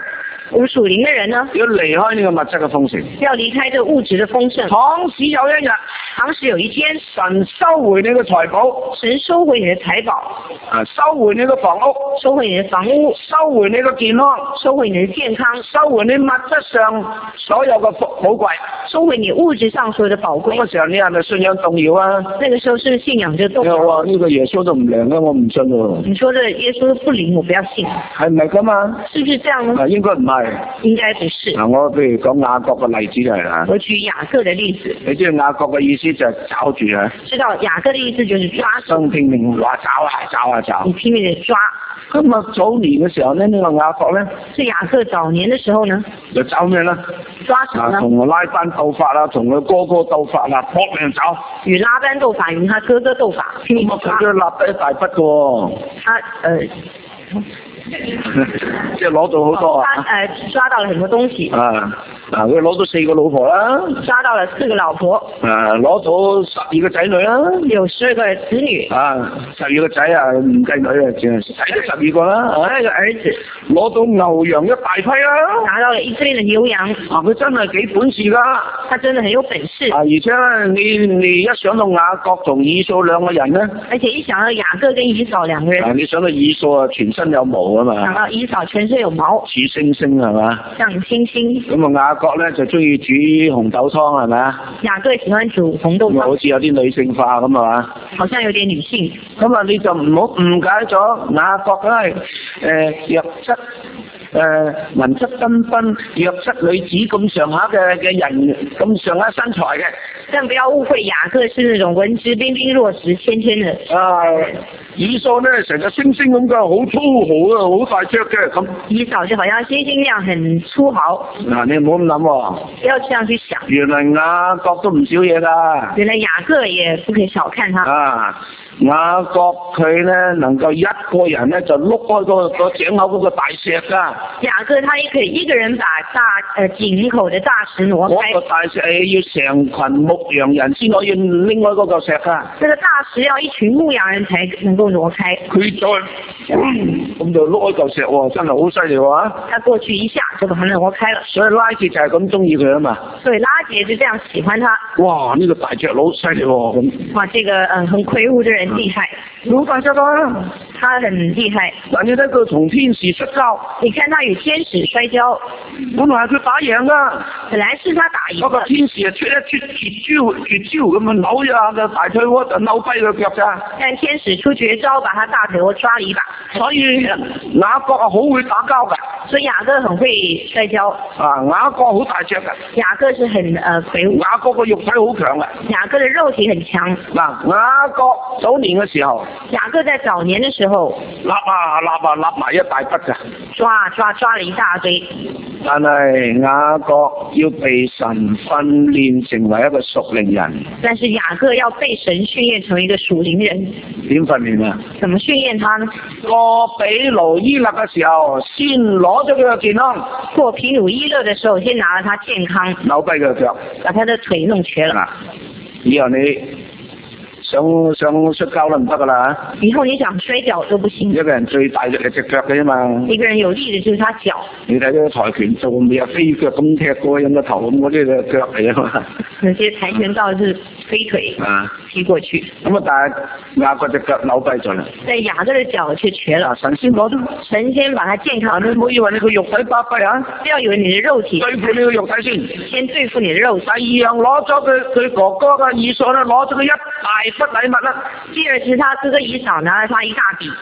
我們屬靈的人呢， 要離開呢個物質嘅豐盛。 要離開這個物質的豐盛。 倘使有一日， 倘使有一天， 神收回你嘅財寶， 神收回你的財寶， 收回你嘅房屋， 收回你的房屋， 收回你嘅健康， 收回你的健康， 收回你物質上所有嘅寶貴， 收回你物質上所有的寶貴。 嗰個時候你係咪信仰動搖啊？ 那個時候是不是信仰就動搖？ 哇！呢個耶穌都唔靈嘅，我唔信喎。 你說這耶穌不靈，我不要信， 係唔係咁啊？ 是不是這樣呢？ 應該唔係。 應該不是。 我譬如講雅各嘅例子就係啦。 我舉雅各的例子。 你知道雅各嘅意思就係找住啊？ 知道雅各的意思就是抓住。 拼命話找。 你拼命地抓。 咁啊，早年嘅時候呢，呢個雅各咧， 是雅各早年嘅時候呢， 就找咩咧？ 抓什麼呢？ 同拉班鬥法啦，同佢哥哥鬥法啦，搏命找。 與拉班鬥法，與他哥哥鬥法，拼命抓。 佢都立得一大筆嘅喎。即係攞到好多啊！ 抓到了很多東西。 佢攞到4個老婆啦。 抓到了4個老婆。 攞到12個仔女啦。 有12個子女。 12個仔啊，唔計女啊，淨係仔都12個啦。 12個兒子。 攞到牛羊一大批啦。 拿到了一堆的牛羊。 佢真係幾本事㗎。 他真的很有本事。 而且你一想到雅各同以掃兩個人咧， 而且一想到雅各跟以掃兩個人， 你想到以掃啊，全身有毛啊嘛。 想到以掃全身有毛。 似猩猩係嘛？ 像猩猩。 咁啊，雅各咧就中意煮紅豆湯係咪啊？ 雅各喜歡煮紅豆湯。 好似有啲女性化咁係嘛？ 好像有點女性。 咁啊，你就唔好誤解咗雅各梗係弱質。文質彬彬、弱質女子咁上下嘅人，咁上下身材嘅。 但不要誤會，雅各是那種文質彬彬、弱質纖纖的。 以掃咧成個猩猩咁嘅，好粗豪啊，好大隻嘅咁。一掃就好像猩猩那樣很粗豪。 你唔好咁諗喎。 不要這樣去想。 原來雅各都唔少嘢㗎。 原來雅各也不可以小看他。 雅各佢咧能夠一個人咧就碌開個井口嗰個大石㗎。 雅各他也可以一個人把井口的大石挪開。 嗰個大石要成群牧羊人先可以拎開嗰個石㗎。 這個大石要一群牧羊人才能夠挪開。 佢再咁就碌開嚿石喎，真係好犀利喎。 他過去一下就把它挪開了。 所以拉結就係咁中意佢啊嘛。 所以拉結就這樣喜歡他。 哇！呢個大隻佬犀利喎咁。 哇！這個很魁梧的人厲害。 好大隻啊！ 他很厲害。 但你睇佢同天使摔跤。 你看他與天使摔跤。 本來係佢打贏㗎。 本來是他打贏。 嗰個天使啊出一出絕招咁啊扭一下個大腿窩就扭跛佢腳咋。 但天使出絕招，把他大腿窩抓了一把。 所以雅各啊好會打交㗎。 所以雅各很會摔跤。 雅各好大隻㗎。 雅各是很魁梧。 雅各個肉體好強㗎。 雅各的肉體很強。 雅各早年嘅時候。 雅各在早年的時候。 立埋一大筆㗎。 抓了一大堆。 但係雅各要被神訓練成為一個屬靈人。 但是雅各要被神訓練成為一個屬靈人。點訓練啊？ 怎麼訓練他呢？ 過毗努伊勒嘅時候，先攞咗佢嘅健康。 過毗努伊勒嘅時候，先拿了他健康。 扭跛佢嘅腳。 把他的腿弄瘸了。 以後你想摔跤都唔得噶啦。 以後你想摔跤都不行。 一個人最大隻係隻腳嘅啫嘛。 一個人有力嘅就是他腳。 你睇啲跆拳道咪有飛腳咁踢過人個頭咁，嗰啲就腳嚟啊嘛。 有些跆拳道是飛腿踢過去。 咁啊，但係雅各隻腳扭跛咗啦。 但雅各嘅腳卻瘸了。 神先攞咗。 神先把他健康。 你唔好以為你個肉體巴閉啊！ 不要以為你嘅肉體。 對付你個肉體先。 先對付你嘅肉體。 第二樣攞咗佢哥哥嘅以掃咧，攞咗佢一大筆禮物啦。 第二是他哥哥以掃拿了他一大筆。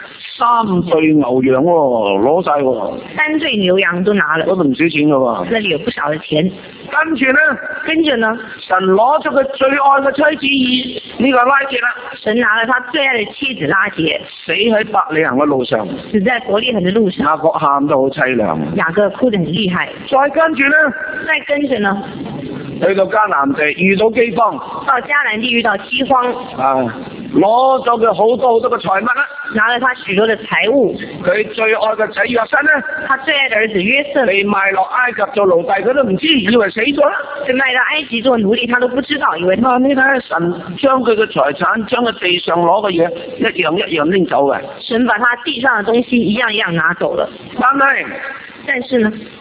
3對牛羊喎，攞晒喎。 3對牛羊都拿了。 嗰度唔少錢㗎喎。 那裡有不少嘅錢。跟住呢， 神攞咗佢最愛嘅妻子呢個拉結啦。 神拿了他最愛嘅妻子拉結， 死喺伯利恆嘅路上。 死在伯利恆嘅路上。 雅各喊得好凄涼。 雅各哭得很厲害。 再跟住呢，去到迦南地遇到饑荒。 到迦南地遇到饑荒。 攞咗佢好多嘅財物啦。 拿了他許多嘅財物。 佢最愛嘅仔約瑟呢， 他最愛嘅兒子約瑟被賣落埃及做奴隸，佢都唔知，以為死咗啦。 被賣到埃及做奴隸，他都不知道，以為。 你睇下神將佢嘅財產，將佢地上攞嘅嘢一樣拎走嘅。 神把他地上嘅東西一樣一樣拿走了。 但是呢，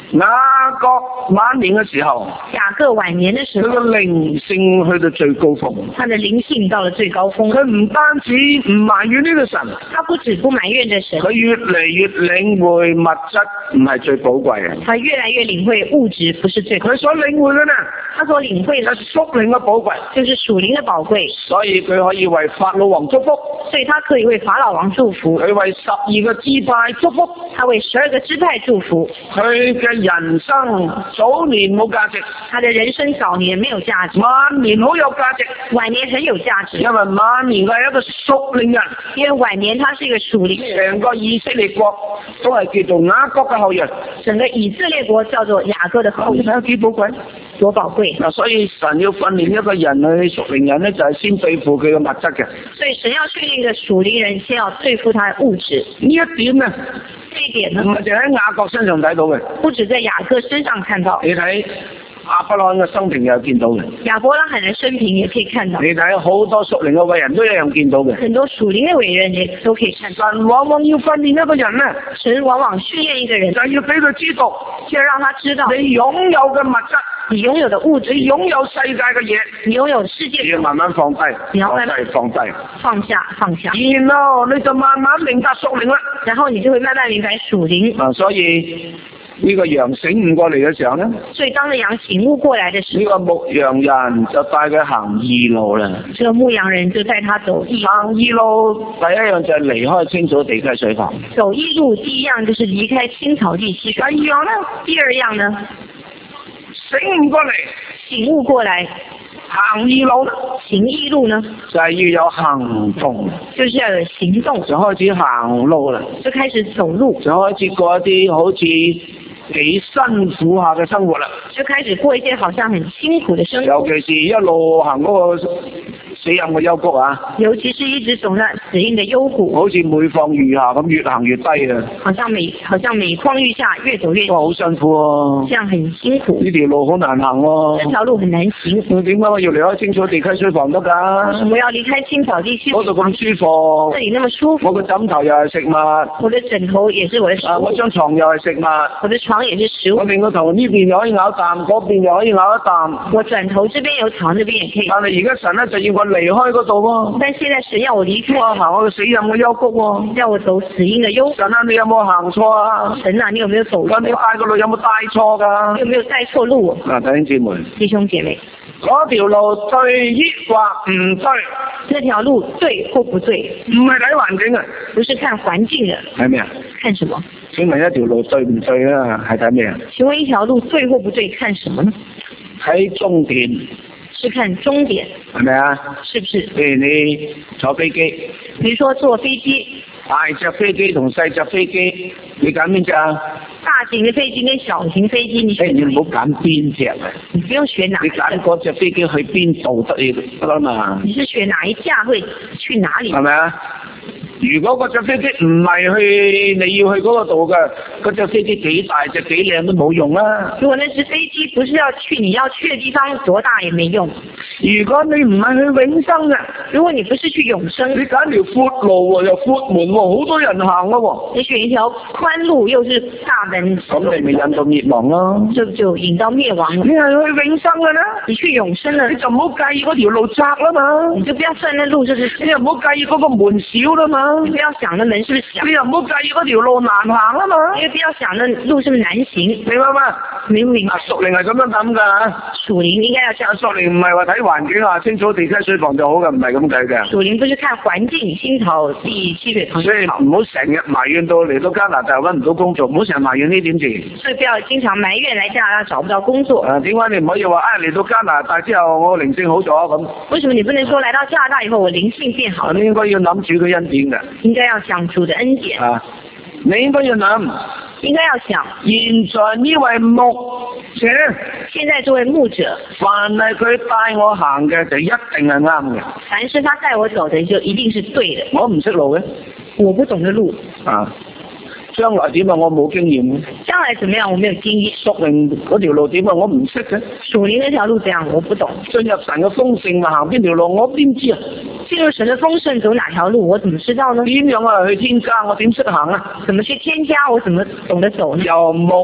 雅各晚年嘅時候， 雅各晚年的時佢候， 嘅靈性去到最高峰。 他的靈性到了最高峰。 佢唔單止唔埋怨呢個神， 他不止不埋怨着神， 佢越嚟越領會物質唔係最寶貴嘅。 他越來越領會物質不是最高， 佢所領會嘅呢， 他所領會的係屬靈嘅寶貴， 就是屬靈的寶貴， 所以佢可以為法老王祝福， 所以他可以為法老王祝福， 佢為12個支派祝福， 他為12個支派祝福。 佢嘅人生早年冇價值， 他的人生早年沒有價值， 晚年好有價值， 晚年很有價值， 因為晚年佢係一個屬靈人， 因為晚年他是一個屬靈人， 成個以色列國都係叫做雅各嘅後裔。 整個以色列國叫做雅各的後裔， 你睇下幾寶貴， 多寶貴。 嗱，所以神要訓練一個人去屬靈人咧，就係先對付佢嘅物質嘅。 所以神要訓練一個屬靈人，先要對付他的物質。 呢一點呢， 這一點呢唔，係淨喺雅各身上睇到嘅， 不止在雅各身上看到， 你睇亞伯拉罕嘅生平又見到嘅， 亞伯拉罕的生平也可以看到， 你睇好多屬靈嘅偉人都一樣見到嘅。 很多屬靈的偉人也都可以看到。 神往往要訓練一個人呢， 神往往訓練一個人， 就係要俾佢知道， 就讓他知道你擁有嘅物質， 你擁有的物質， 你擁有世界嘅嘢， 你擁有世界你要慢慢放低， 你要慢慢放低， 放下放下， 然後你就慢慢明白屬靈啦。 然後你就會慢慢明白屬靈。 所以呢個羊醒悟過嚟嘅時候呢， 所以當個羊醒悟過來的時候， 呢個牧羊人就帶佢行義路啦。 這個牧羊人就帶他走義路。 行義路第一樣就係離開青草地溪水旁。 走義路第一樣就是離開青草地溪水。 第二樣呢？ 第二樣呢？ 醒悟過嚟， 醒悟過來， 行義路呢， 行義路呢， 就係要有行動， 就是要有行動， 就開始行路啦， 就開始走路， 就開始過一啲好似幾辛苦下嘅生活啦。 就開始過一些好像很辛苦的生尤活， 其是一路行嗰個死蔭嘅幽谷啊， 尤其是一直走那死蔭的幽谷， 好似每況愈下咁，越行越低啊， 好像每況愈下，越走越哇，好辛苦啊！ 這樣很辛苦， 呢條路好難行喎。 這條路很難行。 點解我要離開青草地溪水房得為什㗎？ 麼要離開青草地溪嗰度咁舒服這，裡那麼舒我服， 個枕頭又係食物， 我的枕頭也是我的食我物， 張床又係食物， 我的床也是食物我，連個頭呢邊又可以咬啖，嗰邊又可以咬一啖。 我轉頭這邊有床，這邊也可以。 但係而家神咧就要我離開嗰度喎， 但現在神要我離開， 我行我個死蔭嘅幽谷喎。 要我走死蔭的幽谷。 神啊，你有冇行錯啊？ 神啊，你有沒有走錯？ 咁你帶個路有冇帶錯㗎？ 你有沒有帶錯路？ 嗱，弟兄姊妹， 弟兄姐妹， 嗰條路對抑或唔對， 那條路對或不對， 唔係睇環境啊， 不是看環境的， 係咩啊？ 看什麼？ 請問一條路對唔對啊？係睇咩啊？ 請問一條路對或不對，看什麼呢？ 睇終點是看終點， 係咪啊？ 是不是？ 譬如你坐飛機， 比如說坐飛機， 大隻飛機同細隻飛機，你揀邊隻啊？ 大型的飛機跟小型飛機，你選你哪一唔好揀邊隻啊！ 你不用選哪你一個， 揀嗰隻飛機去邊度得啦嘛？ 你是選哪一架會去哪裡？ 係咪啊？如果嗰隻飛機唔係去你要去嗰個度嘅，嗰隻飛機幾大隻幾靚都冇用啦。 如果那隻飛機不是要去你要去的地方，多大也沒用。 如果你唔係去永生嘅， 如果你不是去永生， 你揀條闊路喎，又闊門喎，好多人行咯喎， 你選一條寬路又是大門， 咁你咪引到滅亡咯。 就引到滅亡了。 你係去永生嘅咧， 你去永生了你，就唔好介意嗰條路窄啦嘛， 你就不要算那路就是， 你又唔好介意嗰個門少啦嘛， 你不要想那門是不是小， 你又唔好介意嗰條路難行啦嘛， 你也不要想那路是不是難行， 明白嗎？ 明唔明白？ 屬靈係咁樣諗㗎。 屬靈應該要這樣， 屬靈唔係話睇環境啊，青草地溪水房就好嘅，唔係咁計嘅。 屬靈不是看環境，青草地溪水旁所以唔好成日埋怨到嚟到加拿大揾唔到工作，唔好成日埋怨呢點字。 所以不要經常埋怨來加拿大找不到工作。 點解你唔可以話嚟到加拿大之後我靈性好咗咁？ 為什麼你不能說來到加拿大以後我靈性變好了？ 你應該要諗住佢恩典嘅。 應該要想主的恩典。 你應該要諗， 應該要想， 現在呢位牧者， 現在這位牧者， 凡係佢帶我行嘅就一定係啱嘅。 凡是他帶我走的就一定是對的。 我唔識路嘅， 我不懂的路， 將來點啊？我冇經驗嘅。 將來怎麼樣？我沒有經驗。 屬靈嗰條路點啊？我唔識嘅。 屬靈那條路怎樣？我不懂。 進入神嘅豐盛啊，行邊條路我邊知啊？ 進入神的豐盛走哪條路？我怎麼知道呢？ 點樣啊？去天家我點識行啊？ 怎麼去添加？我怎麼懂得走呢？ 由牧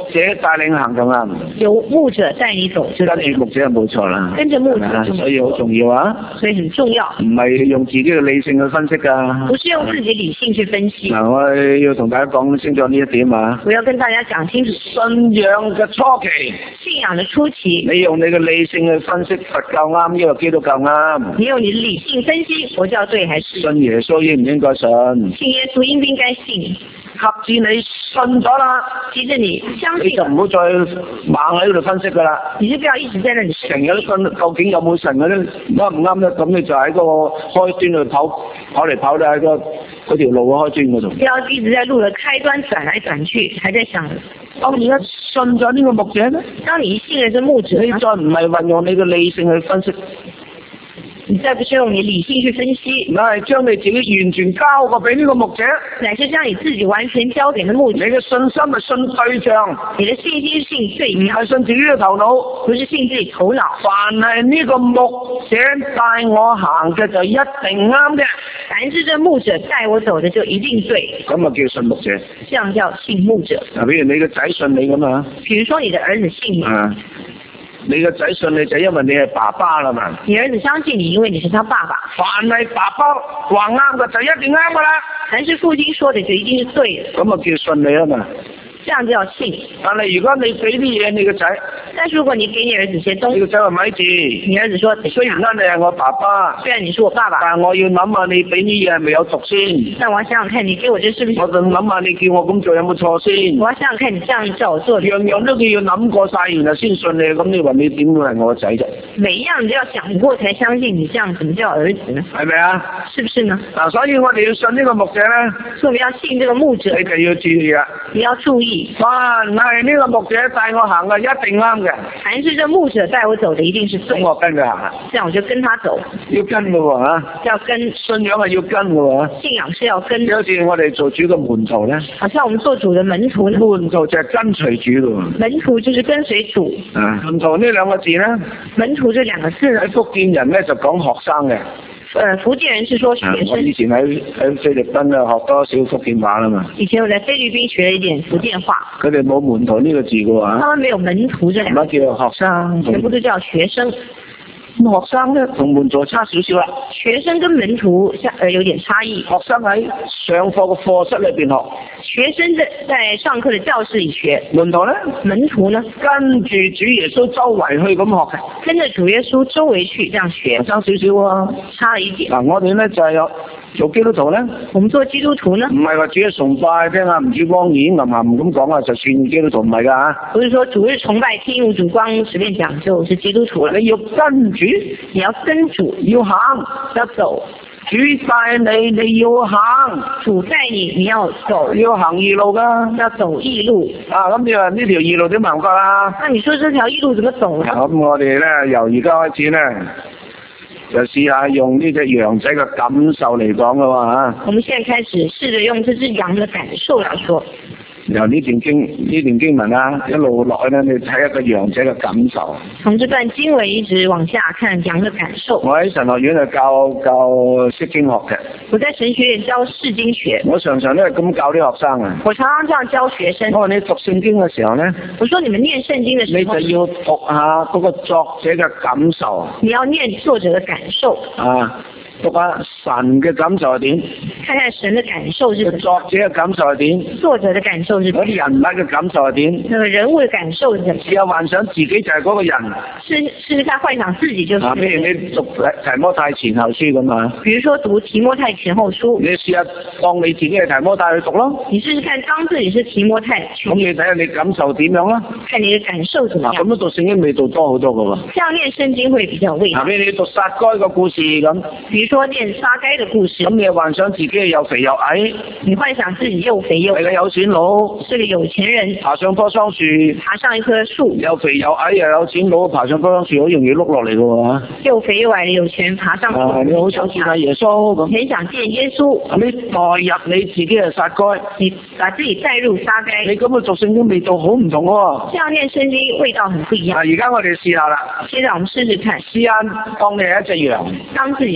者帶領行就啱， 有牧者帶你走就對了， 跟住牧者就冇錯啦。 跟着牧者就所以好重要啊！ 所以很重要， 唔係用自己嘅理性去分析㗎。 不是用自己理性去分析。 嗱，我要同大家講清楚呢一點啊！ 我要跟大家講清楚， 信仰嘅初期， 信仰的初期， 你用你嘅理性去分析佛教啱，抑或基督教啱？ 你用你的理性分析佛教對還是信耶穌應唔應該信？ 信耶穌應不應該信？ 及至你信咗啦， 其實你相信你就唔好再猛喺度分析㗎啦。 你就不要一直在那裡成日都信究竟有冇神嗰啲啱唔啱咧？咁你就喺個開端度跑嚟跑去喺嗰條路嘅開端嗰度。 不要一直在路的開端轉來轉去，還在想。 當你一信咗呢個牧者咧， 當你一信了這牧者， 你再唔係運用你嘅理性去分析， 你再不是用你理性去分析， 乃係將你自己完全交過俾呢個牧者。 乃是將你自己完全交給了牧者。 你嘅信心係信對象， 你的信心是信對唔係信自己嘅頭腦。 不是信自己頭腦。 凡係呢個牧者帶我行嘅就一定啱嘅， 凡是這牧者帶我走的就一定對， 咁啊叫信牧者。 這樣叫信牧者。 嗱，譬如你個仔信你咁啊， 比如說你的兒子信你， 你個仔信你就因為你係爸爸啦嘛。 你兒子相信你，因為你是他爸爸。 凡係爸爸話啱嘅就一定啱噶啦， 凡是父親說的就一定是對的， 咁啊叫信你啊嘛。 這樣叫信。 但係如果你俾啲嘢你個仔， 但是如果你給你兒子些東西， 你個仔話咪住， 你兒子說雖然你係我爸爸， 雖然你是我爸爸， 但係我要諗下你俾啲嘢係咪有毒先。 但我要想想看你給我這是不是， 我就諗下你叫我咁做有冇錯先。 我要想想看你這樣叫我做的， 樣樣都要諗過晒，然後先信你，咁你話你點會係我個仔啫？ 每一樣你都要想過才相信，你這樣怎麼叫兒子呢？ 係咪啊？ 是不是呢？ 嗱，所以我哋要信呢個牧者咧， 所以我們要信這個牧者， 你就要注意啦。 你要注意， 凡係呢個牧者帶我行嘅一定啱嘅， 凡是這牧者帶我走的一定是對咁，我跟佢行啦， 這樣我就跟他走， 要跟嘅喎嚇， 要跟信仰係要跟嘅喎。 信仰是要跟， 好似我哋做主嘅門徒咧， 好像我們做主的門徒呢， 門徒就係跟隨主嘅喎。 門徒就是跟隨主， 門徒呢兩個字咧， 門徒這兩個字呢， 喺福建人咧就講學生嘅。 福建人是說學生。 我以前喺菲律賓啊學多少福建話啦嘛。 以前我在菲律賓學了一點福建話。 佢哋冇門徒呢個字嘅喎。 他們沒有門徒這兩個字， 乜叫學生？ 全部都叫學生。 咁學生咧同門徒差少少啦。 學生跟門徒有點差異。 學生喺上課嘅課室裏邊學。 學生在上課的教室裏學。 門徒咧？ 門徒呢？ 跟住主耶穌周圍去咁學嘅。 跟着主耶穌周圍去這樣學。 差少少啊。 差了一點。 嗱，我哋咧就係有做基督徒咧。 我們做基督徒呢？ 唔係話主日崇拜聽下吳主光語吟吟咁講啊，就算基督徒唔係㗎嚇。 不是說主日崇拜聽吳主光隨便講就是基督徒了。 你要跟主， 你要跟主， 要行， 要走。 主帶你，你要行； 主帶你，你要走。 要行義路㗎， 要走義路。 啊，咁你話呢條義路點行法啊？ 那你說這條義路怎麼走呢？ 咁我哋咧由而家開始咧，就試下用呢隻羊仔嘅感受嚟講嘅喎嚇。 我們現在開始試着用這隻羊的感受來說。 由呢段經文啊，一路落去咧，你睇一個羊仔嘅感受。 從這段經文一直往下看羊的感受。 我喺神學院係教釋經學嘅。 我在神學院教釋經學。 我常常都係咁教啲學生啊。 我常常這樣教學生。 我話你讀聖經嘅時候咧， 我說你們念聖經嘅時候， 你就要讀下嗰個作者嘅感受。 你要念作者嘅感受。 啊。讀下神嘅感受係點？ 看看神嘅感受是。 作者嘅感受係點？ 作者嘅感受是。 嗰啲人物嘅感受係點？ 那個人物嘅感受是。 試下幻想自己就係嗰個人。 試試看幻想自己就是。 譬如你讀提摩太前後書咁啊。 比如說讀提摩太前後書。 你試下當你自己係提摩太去讀咯。 你試試看當自己是提摩太。 咁你睇下你感受點樣啦？ 看你嘅感受怎麼樣？ 咁樣讀聖經味道多好多噶喎。 這樣念聖經會比較味道。 譬如你讀撒該個故事咁。 比如說念撒該的故事。 咁你幻想自己又肥又矮。 你幻想自己又肥又矮。 係個有錢佬。 是個有錢人。 爬上棵桑樹。 爬上一棵樹。 又肥又矮又有錢佬，爬上棵桑樹好容易碌落嚟噶喎。 又肥又矮的有錢人爬上樹。 你好想見下耶穌咁。 很想見耶穌。 你代入你自己係撒該。 你把自己帶入撒該。 你咁樣讀聖經味道好唔同喎。 這樣念聖經味道很不一樣。 而家我哋試下啦。 現在我們試試看。 試下當你係一隻羊。 當自己是一隻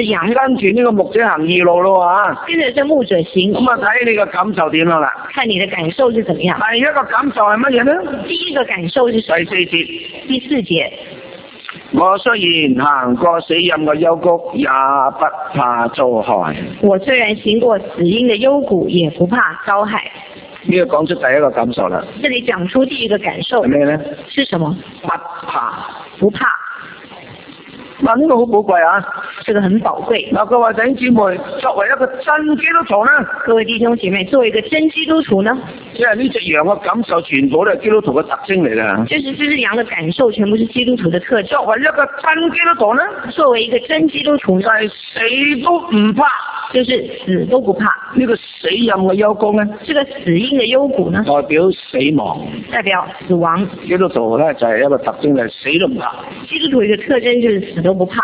羊， 跟住呢個牧者行義路咯啊， 跟着這牧者行， 咁啊睇你個感受點樣啦？ 看你的感受是怎麼樣。 第一個感受係乜嘢呢？ 第一個感受是什麼？ 第4節， 第4節， 我雖然行過死蔭嘅幽谷，也不怕遭害。 我雖然行過死蔭的幽谷，也不怕遭害。 呢個講出第一個感受啦。 這裡講出第一個感受係咩呢？ 是什麼？ 不怕。 不怕。 嗱，呢個好寶貴啊！ 這個很寶貴。 嗱，各位弟兄姊妹，作為一個真基督徒呢， 各位弟兄姐妹，作為一個真基督徒呢， 即係呢隻羊嘅感受，全部都係基督徒嘅特徵嚟㗎。 就是這隻羊嘅感受，全部是基督徒嘅特徵。 作為一個真基督徒呢， 作為一個真基督徒， 就係死都唔怕， 就是死都不怕。 呢個死蔭嘅幽谷呢， 這個死蔭嘅幽谷呢， 代表死亡， 代表死亡。 基督徒呢，就係一個特徵，就係死都唔怕。 基督徒一個特徵就是死都不怕。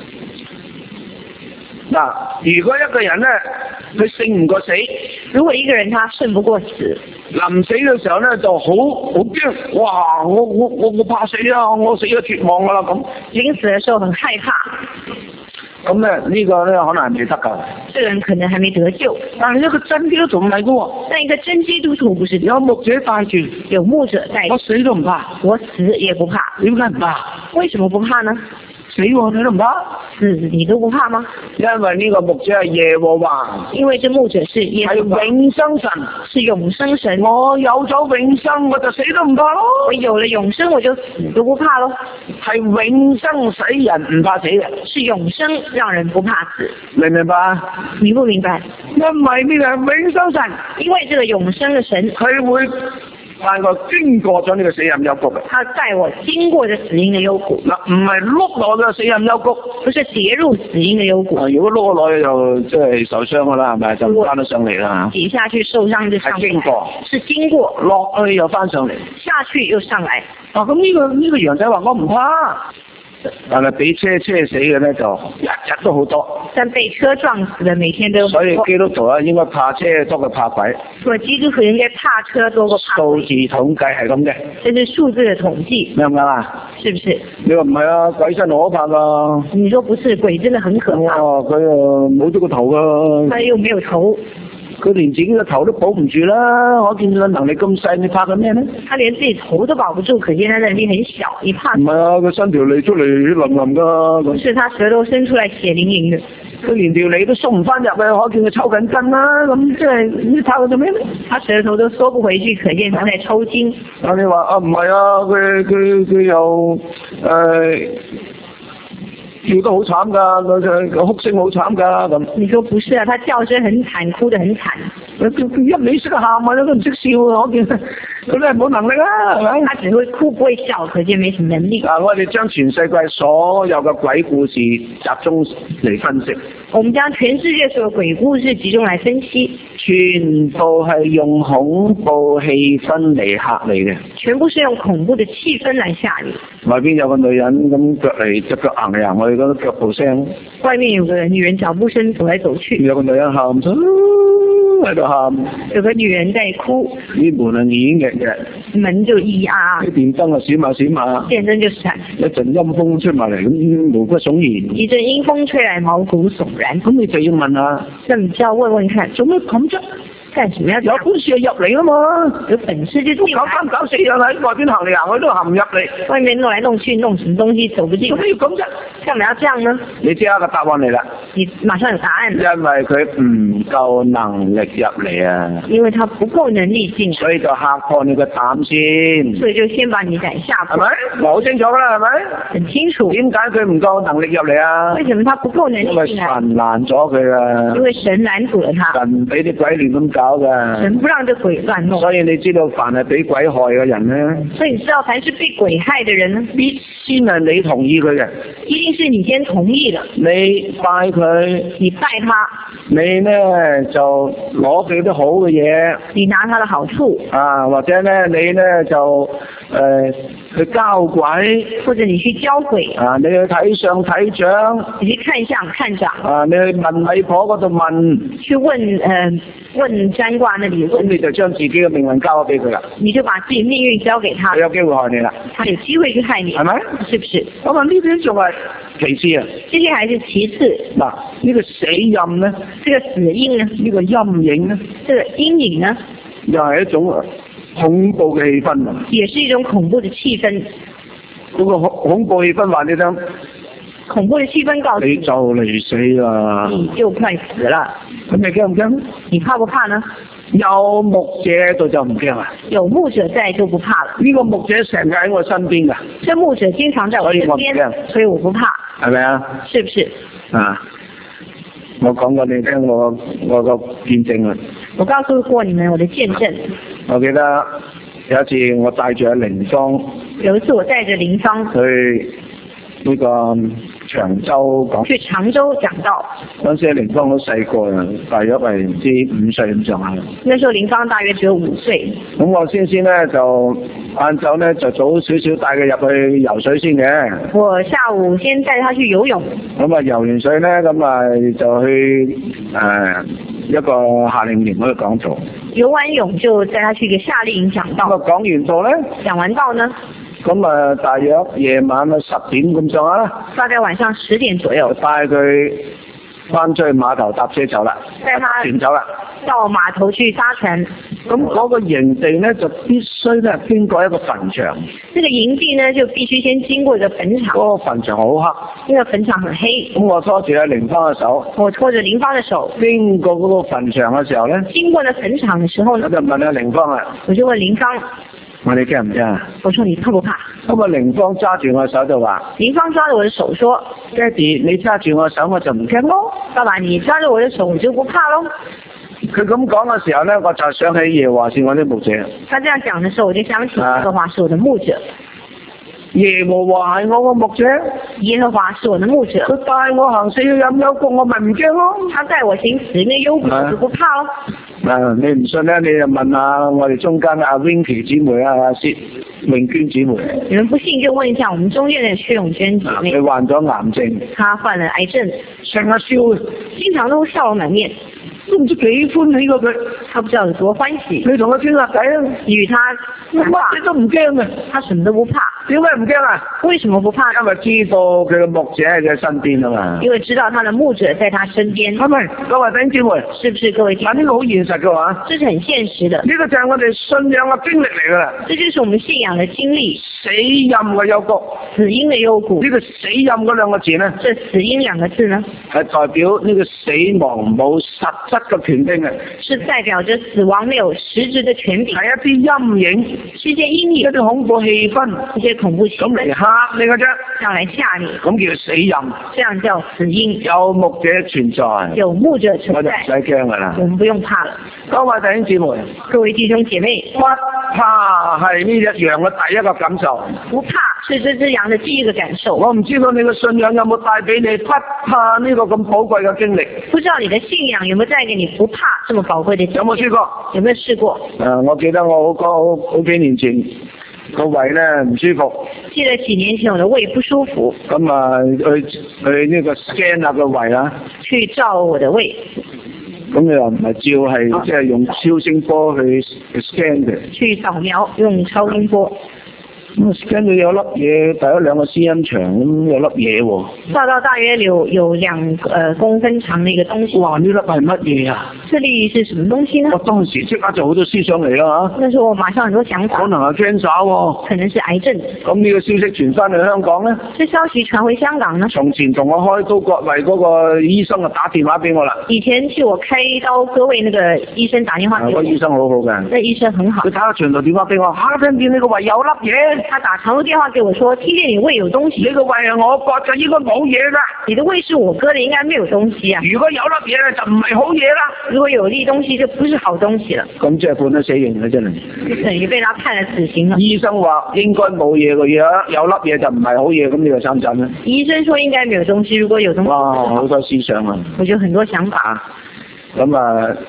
嗱，如果一個人呢，佢勝唔過死， 如果一個人他勝不過死， 臨死嘅時候呢，就好驚，哇！我怕死啊，我死咗絕望㗎啦咁。 臨死嘅時候很害怕。 咁咧呢個呢，可能係未得㗎。 這個人可能還沒得救。 但係一個真基督徒唔係㗎喎。 但一個真基督徒不是有牧者帶住， 有牧者帶住， 我死都唔怕， 我死也不怕。 點解唔怕？ 為什麼不怕呢？ 死喎，你都唔怕？ 你都不怕嗎？ 因為呢個牧者係耶和華， 因為這牧者是耶和華， 係永生神， 是永生神。 我有咗永生，我就死都唔怕咯。 我有了永生，我就死都不怕咯。 係永生使人唔怕死嘅， 是永生讓人不怕死。 明唔明白？ 明不明白？ 因為呢個永生神， 因為這個永生的神， 佢會帶我經過咗呢個死蔭幽谷嘅。 他帶我經過咗死蔭的幽谷。 嗱，唔係碌落咗死蔭幽谷， 不是跌入死蔭的幽谷。 如果碌落去就即係受傷噶啦，係咪？就唔翻得上嚟啦。 跌下去受傷就上嚟。 係經過， 是經過， 落去又翻上嚟， 下去又上來。 咁呢個羊仔話我唔怕，但係俾車死嘅咧就日日都好多。 但被車撞死的每天都有。 所以基督徒應該怕車多過怕鬼。 所以基督徒應該怕車多過怕鬼。 數字統計係咁嘅。 這是數字的統計。 明唔明啊？ 是不是？ 你話唔係啊？鬼真可怕㗎。 你說不是，鬼真的很可怕。 佢又冇咗個頭㗎。 他又沒有頭。 佢連自己個頭都保唔住啦！我見佢能力咁細，你怕佢咩呢？ 他連自己頭都保不住，可見他能力很小，你怕？ 唔係啊，佢伸條脷出嚟血淋淋㗎。 不是，他舌頭伸出來血淋淋的。 佢連條脷都縮唔翻入去，可見佢抽緊筋啦。咁即係你怕佢做咩呢？ 他舌頭都縮不回去，可見他在抽筋。 啊！你話啊唔係啊，佢又叫得好慘㗎，佢哭聲好慘㗎咁。 你說不是啊？他叫聲很慘，哭得很慘。 佢一味識喊啊，都唔識笑啊！我見佢都係冇能力啊，係咪？ 他只會哭不會笑，可見沒什麼能力。 我哋將全世界所有嘅鬼故事集中嚟分析。 我們將全世界所有鬼故事集中來分析。 全部係用恐怖氣氛嚟嚇你嘅。 全部是用恐怖的氣氛來嚇你。 外邊有個女人咁隻腳行嚟行去，嗰啲腳步聲。 外面有個女人腳步聲走來走去。 有個女人喊咗喺度喊。 有個女人在哭。 啲門係咿咿嘅。 門就咿呀。 啲電燈啊閃下閃下。 電燈就閃。 一陣陰風出埋嚟，咁毛骨悚然。 一陣陰風吹來，毛骨悚然。 咁你就要問下。 那你就要問問看，做咩咁啫？幹什麼呀？ 有本事就入嚟啊嘛！ 有本事就進來。 搞三搞四啊！喺外邊行嚟行去都行唔入嚟。 外面弄來弄去，弄什麼東西走不進。 做咩要咁啫？ 幹嘛要這樣呢？ 你即刻個答案嚟啦！ 你馬上有答案。 因為佢唔夠能力入嚟啊！ 因為他不夠能力進。 所以就嚇破你個膽先。 所以就先把你膽嚇破。 係咪？好清楚啦，係咪？ 很清楚。 點解佢唔夠能力入嚟啊？ 為什麼他不夠能力進來？ 因為神攔咗佢啊！ 因為神攔住了他。 神俾啲鬼亂咁搞㗎。 神不讓這鬼亂弄。 所以你知道凡係俾鬼害嘅人咧。 所以你知道凡是被鬼害嘅人呢？ 必先係你同意佢嘅。 一定是你先同意的。 你拜佢。 你拜他。 你呢就攞佢啲好嘅嘢。 你拿他的好處。 啊，或者呢你呢就去交鬼。 或者你去交鬼。 啊，你去睇相睇掌。 你去看相看掌。 啊，你去問米婆嗰度問。 去問問占卦那裡咁你就將自己嘅命運交咗俾佢啦， 你就把自己命運交給他佢，有機會害你啦， 他有機會去害你， 係咪？ 是不是？ 咁啊呢啲仲係其次啊。 這些還是其次。 嗱，呢個死蔭咧， 這個死印呢？ 呢個陰影咧， 這個陰影呢？ 又係一種恐怖嘅氣氛啊！ 也是一種恐怖的氣氛。 嗰個恐怖氣氛話你聽， 恐怖的氣氛告訴你就嚟死啦！ 你就快死了。 咁你驚唔驚？ 你怕不怕呢？ 有牧者喺度就唔驚啦。 有牧者在就不怕了。 呢個牧者成日喺我身邊㗎， 這牧者經常在我身邊，所以我不怕。 係咪啊？ 是不是？ 啊！我講過你聽我個見證啊！ 我告訴過你們我的見證。 我記得有一次我帶住阿凌芳， 有一次我帶着林芳去呢個長洲講， 去長洲講道。 嗰陣時凌芳好細個啊，大約係唔知5歲咁上下。 那時候林芳大約只有5歲。 咁我先咧就晏晝咧就早少少帶佢入去游水先嘅。 我下午先帶他去游泳。 咁啊游完水咧，咁啊就去一個夏令營嗰度講道。 游完泳就帶他去一個夏令營講道。 咁啊講完道咧？ 講完道呢？ 咁啊大約夜晚10點咁上下啦。 大概晚上10點左右。 帶佢翻出去碼頭搭車走啦， 帶他船走啦。 到碼頭去搭船。 咁嗰個營地咧就必須咧經過一個墳場。 這個營地呢就必須先經過一個墳場。 嗰個墳場好黑。 那個墳場很黑。 咁我拖住阿凌芳嘅手。 我拖着林芳嘅手。 經過嗰個墳場嘅時候咧。 經過了墳場嘅時候呢？ 我就問阿凌芳啊。 我就問林芳。 我你驚唔驚啊？ 我說你怕不怕？ 咁啊凌芳揸住我手就話。 林芳抓着我的手說： 爹哋，你揸住我手我就唔驚咯。 爸爸，你抓着我的手我就不怕咯。 佢咁講嘅時候咧，我就想起耶和華是我的牧者。 他這樣講的時候，我就想起耶和華是我的牧者。 耶和華係我個牧者。 耶和華是我的牧者。 佢帶我行死蔭幽谷，我咪唔驚咯。 他帶我行死蔭幽谷，我就不怕咯。 你唔信咧，你就問下我哋中間阿 Winky 姊妹啊，阿薛永娟姊妹。 你們不信就問一下我們中間的薛永娟姊妹。 佢患咗癌症。 他患了癌症。 成日笑， 經常都笑容滿面。 都唔知幾歡喜過佢。 他不知道有多歡喜。 你同佢傾下偈啊！ 與他乜嘢都唔驚啊！ 他什麼都不怕。 點解唔驚啊？ 為什麼不怕？ 因為知道佢嘅牧者喺佢身邊啊嘛。 因為知道他的牧者在他身邊。 係咪？各位弟兄姊妹， 是不是各位弟兄？ 呢個好現實嘅話。 這是很現實的。 呢個就係我哋信仰嘅經歷嚟噶啦。 這就是我們信仰嘅經歷。 死蔭嘅幽谷。 死蔭嘅幽谷。 呢個死蔭嗰兩個字呢？ 這死蔭兩個字呢？係代表呢個死亡冇實質嘅權柄嘅。 是代表着死亡沒有實質的權柄。 係一啲陰影。 是一些陰影。 一啲恐怖氣氛。 一些恐怖氣氛。咁嚟嚇你嘅啫。 要嚟嚇你。 咁叫死蔭。 這樣叫死蔭。 有牧者存在。 有牧者存在。 我就唔使驚噶啦。 我們不用怕了。 各位弟兄姊妹。 各位弟兄姐妹。 不怕係呢隻羊嘅第一個感受。 不怕是這隻羊的第一個感受。 我唔知道你嘅信仰有冇帶俾你不怕呢個咁寶貴嘅經歷。 不知道你的信仰有沒有帶給你不怕這麼寶貴的經歷？ 有冇試過？ 有沒有試過？ 我記得我好幾年前個胃咧唔舒服。 記得幾年前我的胃不舒服。 咁啊去呢個 scan 下個胃啊。 去照我的胃。 咁你又唔係照係即係用超聲波去 scan 嘅？ 去掃描用超聲波。 咁 scan 到有粒嘢，大約2個 cm 長，咁有粒嘢喎。 照到大約有2公分長的一個東西。 哇！呢粒係乜嘢啊？ 這粒是什麼東西呢？ 我當時即刻就好多思想嚟啦嚇。 那時候我馬上很多想法。 可能係 cancer 喎。 可能是癌症。 咁呢個消息傳翻嚟香港咧？ 這消息傳回香港呢？ 從前同我開刀割胃嗰個醫生就打電話俾我啦。 以前去我開刀割胃那個醫生打電話給我。 個醫生好好嘅。 那醫生很好。 佢打個長途電話俾我，聽見你個胃有粒嘢。 他打長途電話給我說，聽見你胃有東西。 你個胃係我割就應該冇嘢㗎。 你的胃是我割的，應該沒有東西啊。 如果有粒嘢咧，就唔係好嘢啦。 如果有粒東西，就不是好東西了。 咁即係判咗死刑啦，真係。 等於被他判了死刑了。 醫生話應該冇嘢嘅嘢，有粒嘢就唔係好嘢，咁你就參診啦。 醫生說應該沒有東西，如果有東西。 哇，好多思想啊！ 我就很多想法。 咁啊，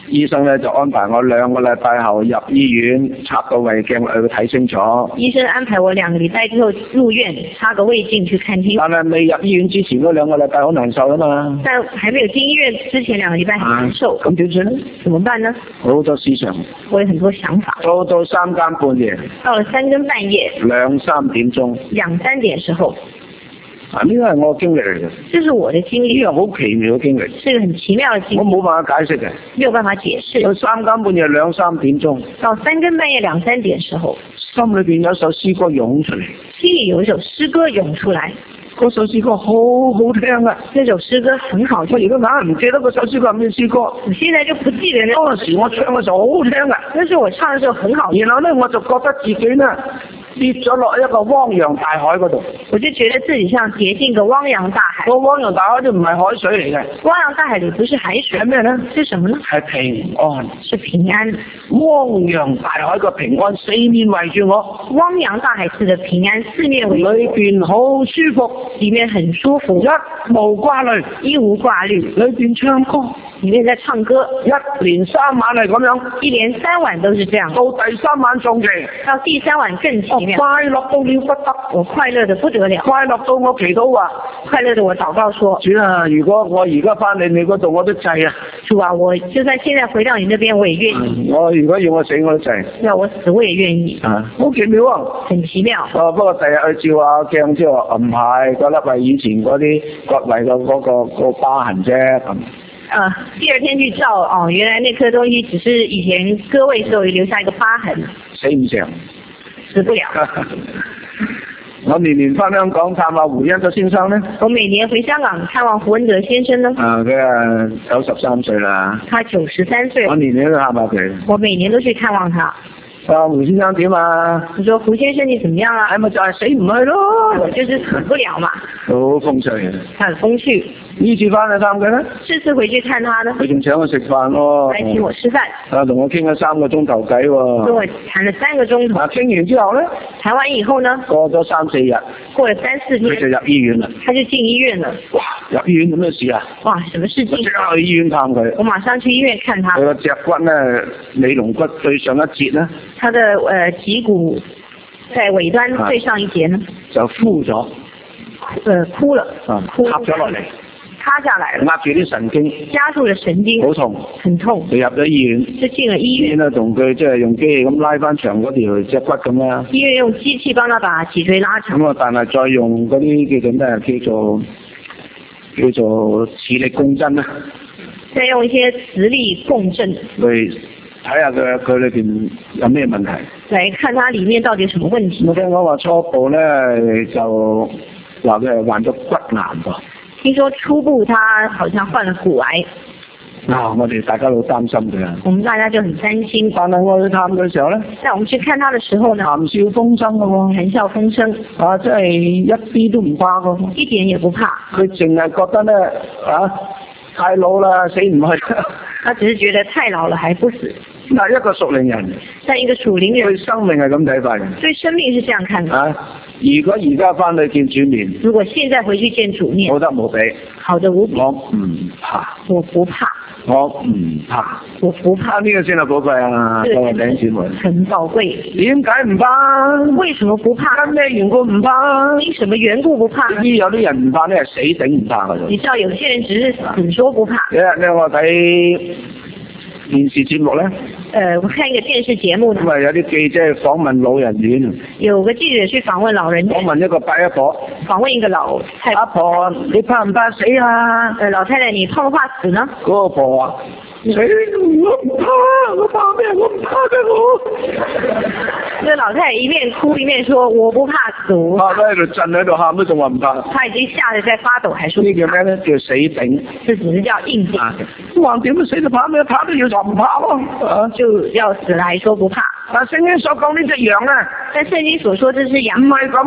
醫生咧就安排我2個禮拜後入醫院插個胃鏡去睇清楚。 醫生安排我2個禮拜之後入院插個胃鏡去看清楚。 但係未入醫院之前嗰2個禮拜好難受啊嘛。 但還沒有進醫院之前2個禮拜很難受。 咁點算呢？ 怎麼辦呢？ 好多思想。 我有很多想法。 到3更半夜。 到了3更半夜。 2、3點鐘。 2、3點時候。 呢個係我經歷嚟嘅。 這是我的經歷。 呢個好奇妙嘅經歷。 是個很奇妙的經歷。 我冇辦法解釋嘅。 沒有辦法解釋。 到3更半夜2、3點鐘。 到3更半夜2、3點時候。 心裏邊有一首詩歌湧出嚟。 心裏有一首詩歌湧出來。 嗰首詩歌好好聽啊！ 那首詩歌很好聽。 我而家硬係唔記得嗰首詩歌係咩詩歌。 我現在就不記得。 當時我唱嘅時候好好聽啊！ 那時我唱嘅時候很好聽。 然後咧我就覺得自己呢跌咗落一個汪洋大海嗰度。 我就覺得自己像跌進個汪洋大海。 個汪洋大海就唔係海水嚟嘅。 汪洋大海裏不是海水。 係咩呢？ 是什麼呢？ 係平安。 是平安。 汪洋大海嘅平安，四面圍住我。 汪洋大海似的平安，四面圍住。 裏邊好舒服， 裏面很舒服。 一無掛慮， 一無掛慮。 裏邊唱歌， 裏面在唱歌。 一連3晚係咁樣。 一連3晚都是這樣。 到第3晚仲奇。 到第3晚更奇妙。 快樂到了不得， 我快樂得不得了。 快樂到我祈禱話， 快樂的我禱告說， 主啊，如果我而家翻你嗰度，我都制啊。 主啊，我就算現在回到你那邊，我也願意。 我如果要我死，我都制。 要我死，我也願意。 好奇妙啊！ 很奇妙。 不過第日去照下鏡之後，唔係嗰粒係以前嗰啲割胃嘅個疤痕啫咁。 第2天去照，原來那顆東西只是以前割胃時候留下一個疤痕。 死唔成。 死不了。 我年年翻香港探望胡恩德先生呢。 我每年回香港探望胡恩德先生呢。 佢93歲啦。 他93歲。 我年年都探望佢。 我每年都去探望他。 胡先生點啊？ 我說胡先生你怎麼樣啊？ 係咪就係死唔去咯？ 我就是死不了嘛。 好風趣嘅。 他很風趣。 呢次翻去探佢呢？ 這次回去探他呢？ 佢仲請我食飯喎。 來請我吃飯。 同我傾咗3個鐘頭偈喎。 跟我談了3個鐘頭。 傾完之後呢？ 談完以後呢？ 過咗3、4日。 過了3、4天。 佢就入醫院啦。 他就進醫院了。 哇！入醫院有咩事啊？ 哇！什麼事情？ 我即刻去醫院探佢。 我馬上去醫院看他。 佢個脊骨呢，尾龍骨對上一節呢。 他的脊骨在尾端最上一節呢， 就枯咗， 枯了， 塌咗落嚟， 塌下來了， 壓住啲神經， 壓住了神經， 好痛， 很痛， 佢入咗醫院， 就進了醫院啦，同佢即係用機器咁拉翻長嗰條脊骨咁啦， 醫院用機器幫他把脊椎拉長， 咁啊，但係再用嗰啲叫做咩？叫做磁力共振啦， 再用一些磁力共振去睇下佢裏邊有咩問題， 來看他裡面到底有什麼問題。 我聽講話初步咧就話佢係患咗骨癌噃。 聽說初步他好像患了骨癌。 我哋大家都擔心佢啊。 我們大家就很擔心。 但係我去探佢嘅時候咧， 在我們去看他的時候呢， 談笑風生嘅喎， 談笑風生。 真係一啲都唔怕嘅。 一點也不怕。 佢淨係覺得咧太老啦，死唔去。 他只是覺得太老了還不死。 嗱，一個屬靈人， 但一個屬靈人對生命係咁睇法嘅。 對生命是這樣看的。 如果而家翻去見主面， 如果現在回去見主面， 好得無比， 好得無比。 我唔怕， 我不怕， 我唔怕， 我不怕。 呢個先係寶貴啊！各位弟兄姊妹， 很寶貴。 點解唔怕？ 為什麼不怕？ 因咩緣故唔怕？ 因什麼緣故不怕？ 有啲人唔怕咧，係死頂唔怕嘅。 你知道有些人只是死說不怕。 我睇電視節目咧， 我看一個電視節目呢， 咁有啲記者訪問老人院， 有個記者去訪問老人院， 訪問一個伯一婆， 訪問一個老太婆， 阿婆你怕唔怕死啊？ 老太太你怕唔怕死呢？ 嗰個婆話：死我唔怕，我怕咩？我唔怕嘅我。 那老太太一面哭一面說：我不怕死。 怕喺度震喺度喊都仲話唔怕。 他已經嚇得在發抖，還說呢叫咩咧？叫死頂。 這只是叫硬頂。 橫掂都死都怕咩？怕都要就唔怕咯。 就要死了還說不怕。 但聖經所講呢隻羊咧， 但聖經所說這隻羊唔係咁噶。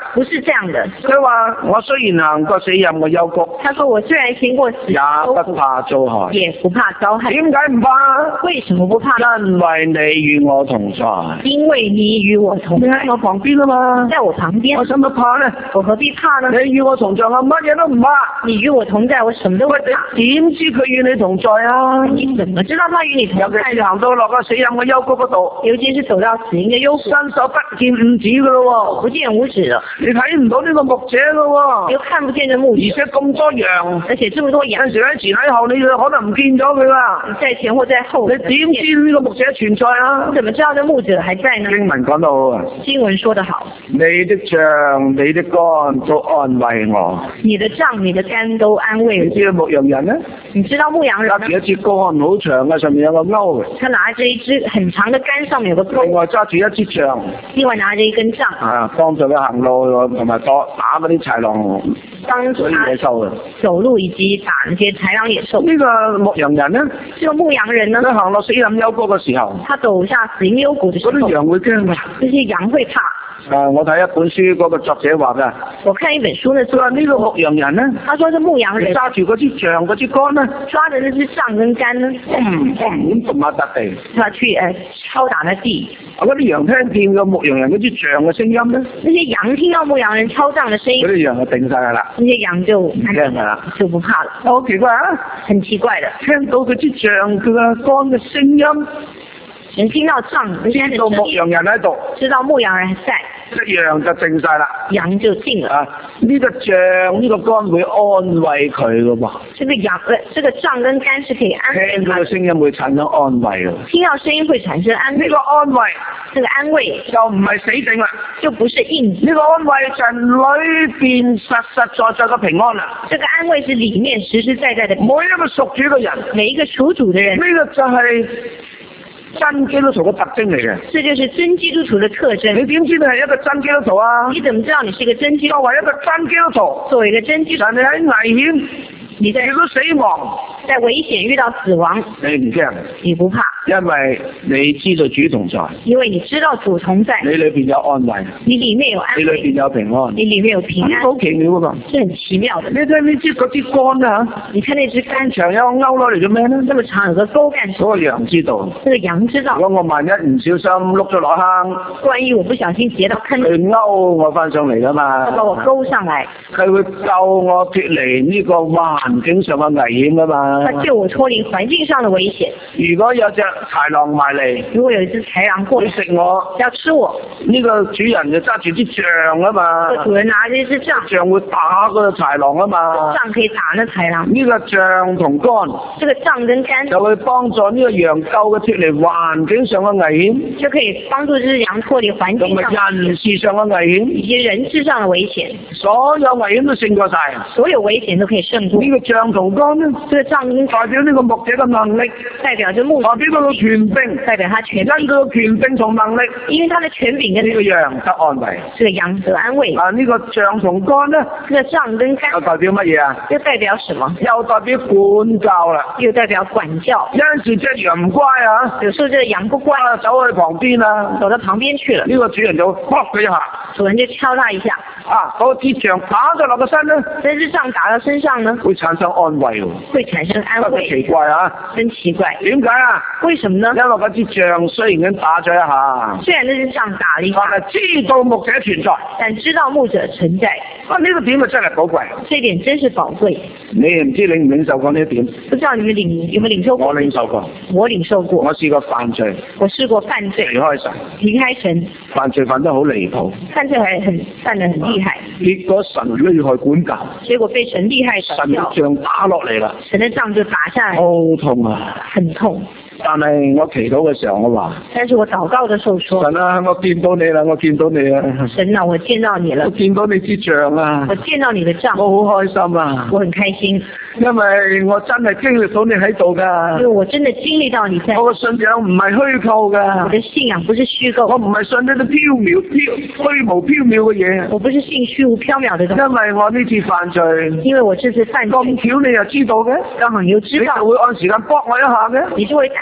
不是這樣的。 佢話我雖然行過死蔭嘅幽谷， 他說我雖然經過死也不怕遭害。 也不怕遭害。 點解唔怕？ 為什麼不怕？ 因為你與我同在。 因為你與我同在。 你喺我旁邊啊嘛。 在我旁邊。 我使乜怕呢？ 我何必怕呢？ 你與我同在，我乜嘢都唔怕。 你與我同在，我什麼都不怕。 點知佢與你同在啊？ 你怎麼知道他與你同在？ 尤其是行到落個死蔭嘅幽谷嗰度。 尤其是走到死蔭嘅幽谷。 伸手不見五指噶咯喎。 不見五指了。 你睇唔到呢個牧者噶喎。 你又看不見這牧者。 而且咁多羊。 而且這麼多羊。 有時喺前喺後，你就可能唔見咗佢啦。 你在前或在後。 你點知呢個牧者存在啊？ 你怎麼知道這牧者還在呢？ 經文講得好啊。 經文說得好。 你的杖、你的竿都安慰我。 你的杖、你的竿都安慰我。 你知道牧羊人呢？ 你知道牧羊人？ 揸住一支竿好長嘅，上面有個鈎。 他拿着一支很長的竿，上面有個鈎。 另外揸住一支杖。 另外拿着一根杖。 幫助佢行路同埋打嗰啲豺狼。 幫助他走路以及打那些豺狼野獸。 呢個牧羊人呢？ 這個牧羊人呢？ 佢行落死蔭幽谷嘅時候， 他走下死蔭幽谷嘅時候， 嗰啲羊會驚㗎。 這些羊會怕。 我睇一本書，嗰個作者話㗎。 我看一本書呢，佢話呢個牧羊人呢？ 他說是牧羊人揸住嗰支杖、嗰支竿呢？ 抓着那支杖跟竿呢？ 咁動下笪地。 他去敲打那地。 嗰啲羊聽見個牧羊人嗰支杖嘅聲音呢？ 那些羊聽到牧羊人敲杖嘅聲音， 嗰啲羊就定晒㗎啦。 那些羊就唔驚㗎啦， 就不怕了。 好奇怪啊！ 很奇怪的， 聽到佢支杖佢嘅竿嘅聲音。 人聽到杖， 知道牧羊人喺度， 知道牧羊人在， 隻羊就靜晒啦， 羊就靜了。 呢個杖呢個竿會安慰佢噶噃。 這個杖跟竿是可以安慰。 聽到個聲音會產生安慰啊。 聽到聲音會產生安慰。 呢個安慰， 這個安慰就唔係死定啦， 就不是硬。 呢個安慰就係裏邊實實在在嘅平安啦。 這個安慰是裏面實實在在的。 每一個屬主嘅人， 每一個屬主嘅人， 呢個就係真基督徒嘅特徵嚟嘅。 這就是真基督徒嘅特徵。 你點知你係一個真基督徒啊？ 你怎麼知道你是一個真基督徒？ 作為一個真基督徒， 作為一個真基督徒， 但你喺危險， 你在遇到死亡， 在危險遇到死亡， 你唔驚， 你不怕， 因為你知道主同在， 因為你知道主同在， 你裏邊有安慰， 你裏面有安慰， 你裏邊有平安， 你裏面有平安， 好奇妙㗎嘛， 是很奇妙的。 你睇呢支嗰支竿啊， 你看那支竿長有個鈎攞嚟做咩呢？ 這麼長有個鈎幹什麼？ 嗰個羊知道， 這個羊知道。 如果我萬一唔小心碌咗落坑， 萬一我不小心跌到坑， 佢勾我翻上嚟㗎嘛， 他把我勾上來， 佢會救我脫離呢個環境上嘅危險㗎嘛。 他救我脫離環境上的危險。 如果有隻豺狼埋嚟， 如果有一隻豺狼過嚟食我， 要吃我， 呢個主人就揸住支杖啊嘛， 這個主人拿着一支杖， 杖會打嗰個豺狼啊嘛， 杖可以打那豺狼。 呢個杖同竿， 這個杖跟竿就會幫助呢個羊救佢脫離環境上嘅危險， 就可以幫助這隻羊脫離環境上同埋人事上嘅危險， 以及人事上的危險， 所有危險都勝過晒， 所有危險都可以勝過。 呢個杖同竿呢， 這個杖跟代表呢個牧者嘅能力， 代表着牧者， 代表佢嘅權柄， 代表他權柄， 因佢嘅權柄同能力， 因為他的權柄跟呢個羊得安慰， 這個羊得安慰。 呢個杖同竿呢， 這個杖跟竿又代表乜嘢啊？ 又代表什麼？ 又代表管教啦， 又代表管教。 有陣時隻羊唔乖啊， 有時候這個羊不乖， 走去旁邊啊， 走到旁邊去了， 呢個主人就撲佢一下， 主人就敲他一下， 嗰支杖打咗落個身呢， 這支杖打到身上呢， 會產生安慰喎， 會產生安慰。 奇怪啊， 真奇怪， 點解啊？ 為什麼呢？ 因為嗰支杖雖然已經打咗一下， 雖然那支杖打了一下， 但係知道牧者存在， 但知道牧者存在。 呢個點啊真係寶貴， 這一點真是寶貴。 你唔知領唔領受過呢一點？ 不知道你們有沒有領受過？ 我領受過， 我領受過。 我試過犯罪， 我試過犯罪， 離開神， 離開神， 犯罪犯得好離譜， 犯罪犯得很厲害， 結果神厲害管教， 結果被神厲害管教， 神嘅杖打落嚟啦， 神的杖就打下來， 好痛啊， 很痛。 但係我祈禱嘅時候，我話： 但是我禱告的時候說： 神啊，我見到你啦，我見到你啊！ 神啊，我見到你了， 我見到你支杖啊！ 我見到你的杖， 我好開心啊！ 我很開心， 因為我真係經歷到你喺度㗎。 因為我真的經歷到你在。 我嘅信仰唔係虛構㗎。 我的信仰不是虛構。 我唔係信呢啲虛無縹緲嘅嘢。 我不是信虛無縹緲的東西。 因為我呢次犯罪。 因為我這次犯罪。 咁巧你又知道嘅？ 剛好你又知道。 你就會按時間駁我一下嘅。 你就會按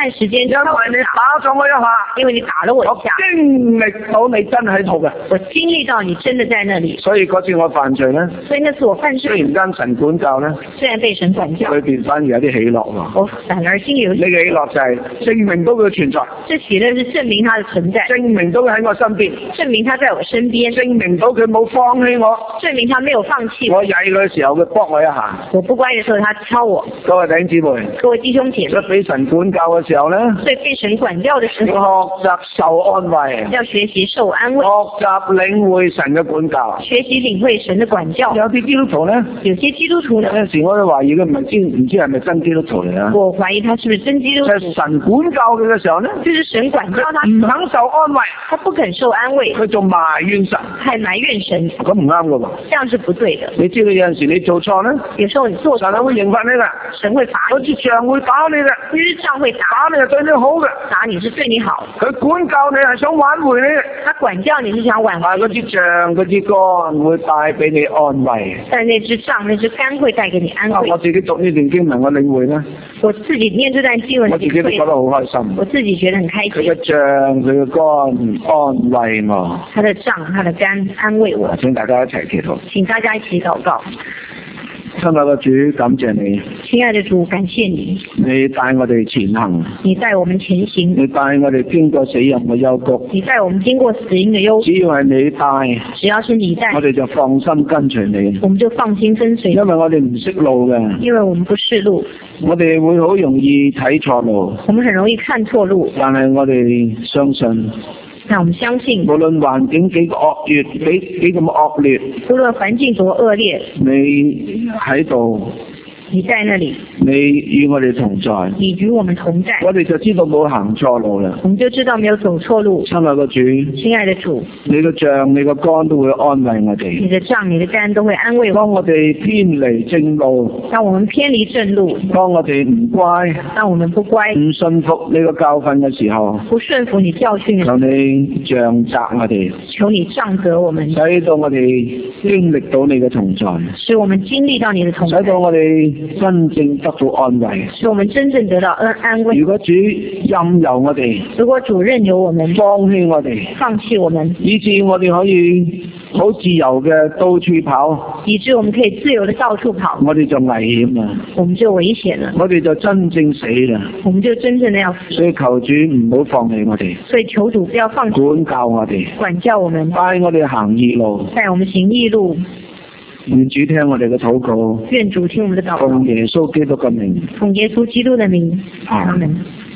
段時間， 因為你打咗我一下， 因為你打了我一下， 經歷到你真喺度嘅， 我經歷到你真的在那裡。 所以嗰次我犯罪咧， 所以那次我犯罪， 雖然間神管教咧， 雖然被神管教， 裏邊反而有啲喜樂喎。 我反而心裡有呢個喜樂就係證明到佢嘅存在， 這喜樂是證明他的存在， 證明到佢喺我身邊， 證明他在我身邊， 證明到佢冇放棄我， 證明他沒有放棄我曳佢嘅時候佢幫我一下。 我不乖的時候他敲我。 各位弟兄姊妹， 各位弟兄姐妹， 所以俾神管教嘅時候咧， 所以被神管教的時要候， 學習受安慰， 要學習受安慰， 學習領會神嘅管教。 學習領會神的管教。 有啲基督徒咧， 有些基督徒呢， 有陣時我都懷疑佢唔知係咪真基督徒嚟啊？ 我懷疑他是不是真基督徒。 即係神管教佢嘅時候咧， 就是神管教他， 唔肯受安慰， 他不肯受安慰， 佢仲埋怨神， 還埋怨神， 咁唔啱噶喎。 這樣是不對的。 你知道有陣時你做錯咧， 有時候你做錯， 神會刑罰你噶， 神會罰好似杖會打你嘅， 你，杖會打打你係對你好嘅， 打你是對你好， 佢管教你係想挽回你嘅， 他管教你是想挽回， 但係嗰支杖嗰支竿會帶俾你安慰。 但那支杖那支竿會帶給你安慰。 我自己讀呢段經文我領會咧， 我自己念這段經文， 我自己都覺得好開心。 我自己覺得很開心。 佢嘅杖佢嘅竿安慰我， 他的杖他的竿安慰我。 請大家一齊祈禱。 請大家一起禱告。 親愛的主，感謝你， 親愛的主，感謝你， 你帶我哋前行， 你帶我們前行， 你帶我哋經過死蔭嘅幽谷， 你帶我們經過死蔭嘅幽谷， 只要係你帶， 只要是你帶， 我哋就放心跟隨你， 我們就放心跟隨， 因為我哋唔識路嘅， 因為我們不識路， 我哋會好容易睇錯路， 我們很容易看錯路， 但係我哋相信， 但我們相信， 無論環境幾惡劣，幾咁惡劣， 無論環境多惡劣， 你喺度， 你在那裡， 你與我哋同在， 你與我們同在， 我哋就知道冇行錯路啦。 我們就知道沒有走錯路。 親愛的主， 親愛的主， 你嘅杖、你嘅竿都會安慰我哋。 你的杖、你的竿都會安慰我。 當我哋偏離正路， 當我們偏離正路， 當我哋唔乖， 當我們不乖， 唔信服你嘅教訓嘅時候， 不順服你教訓的時候， 求你杖責我哋， 求你杖責我們， 使到我哋經歷到你嘅同在， 使我們經歷到你的同在， 使到我哋真正得到安慰。 使我們真正得到安慰。 如果主任由我哋， 如果主任由我們， 放棄我哋， 放棄我們， 以致我哋可以好自由嘅到處跑， 以致我們可以自由的到處跑， 我哋就危險啦， 我們就危險了， 我哋就真正死啦。 我們就真正的要死。 所以求主唔好放棄我哋， 所以求主不要放棄， 管教我哋， 管教我們， 帶我哋行義路。 帶我們行義路。 願主聽我哋嘅禱告， 願主聽我們的禱告， 奉耶穌基督嘅名， 奉耶穌基督的名， 阿門。 阿門。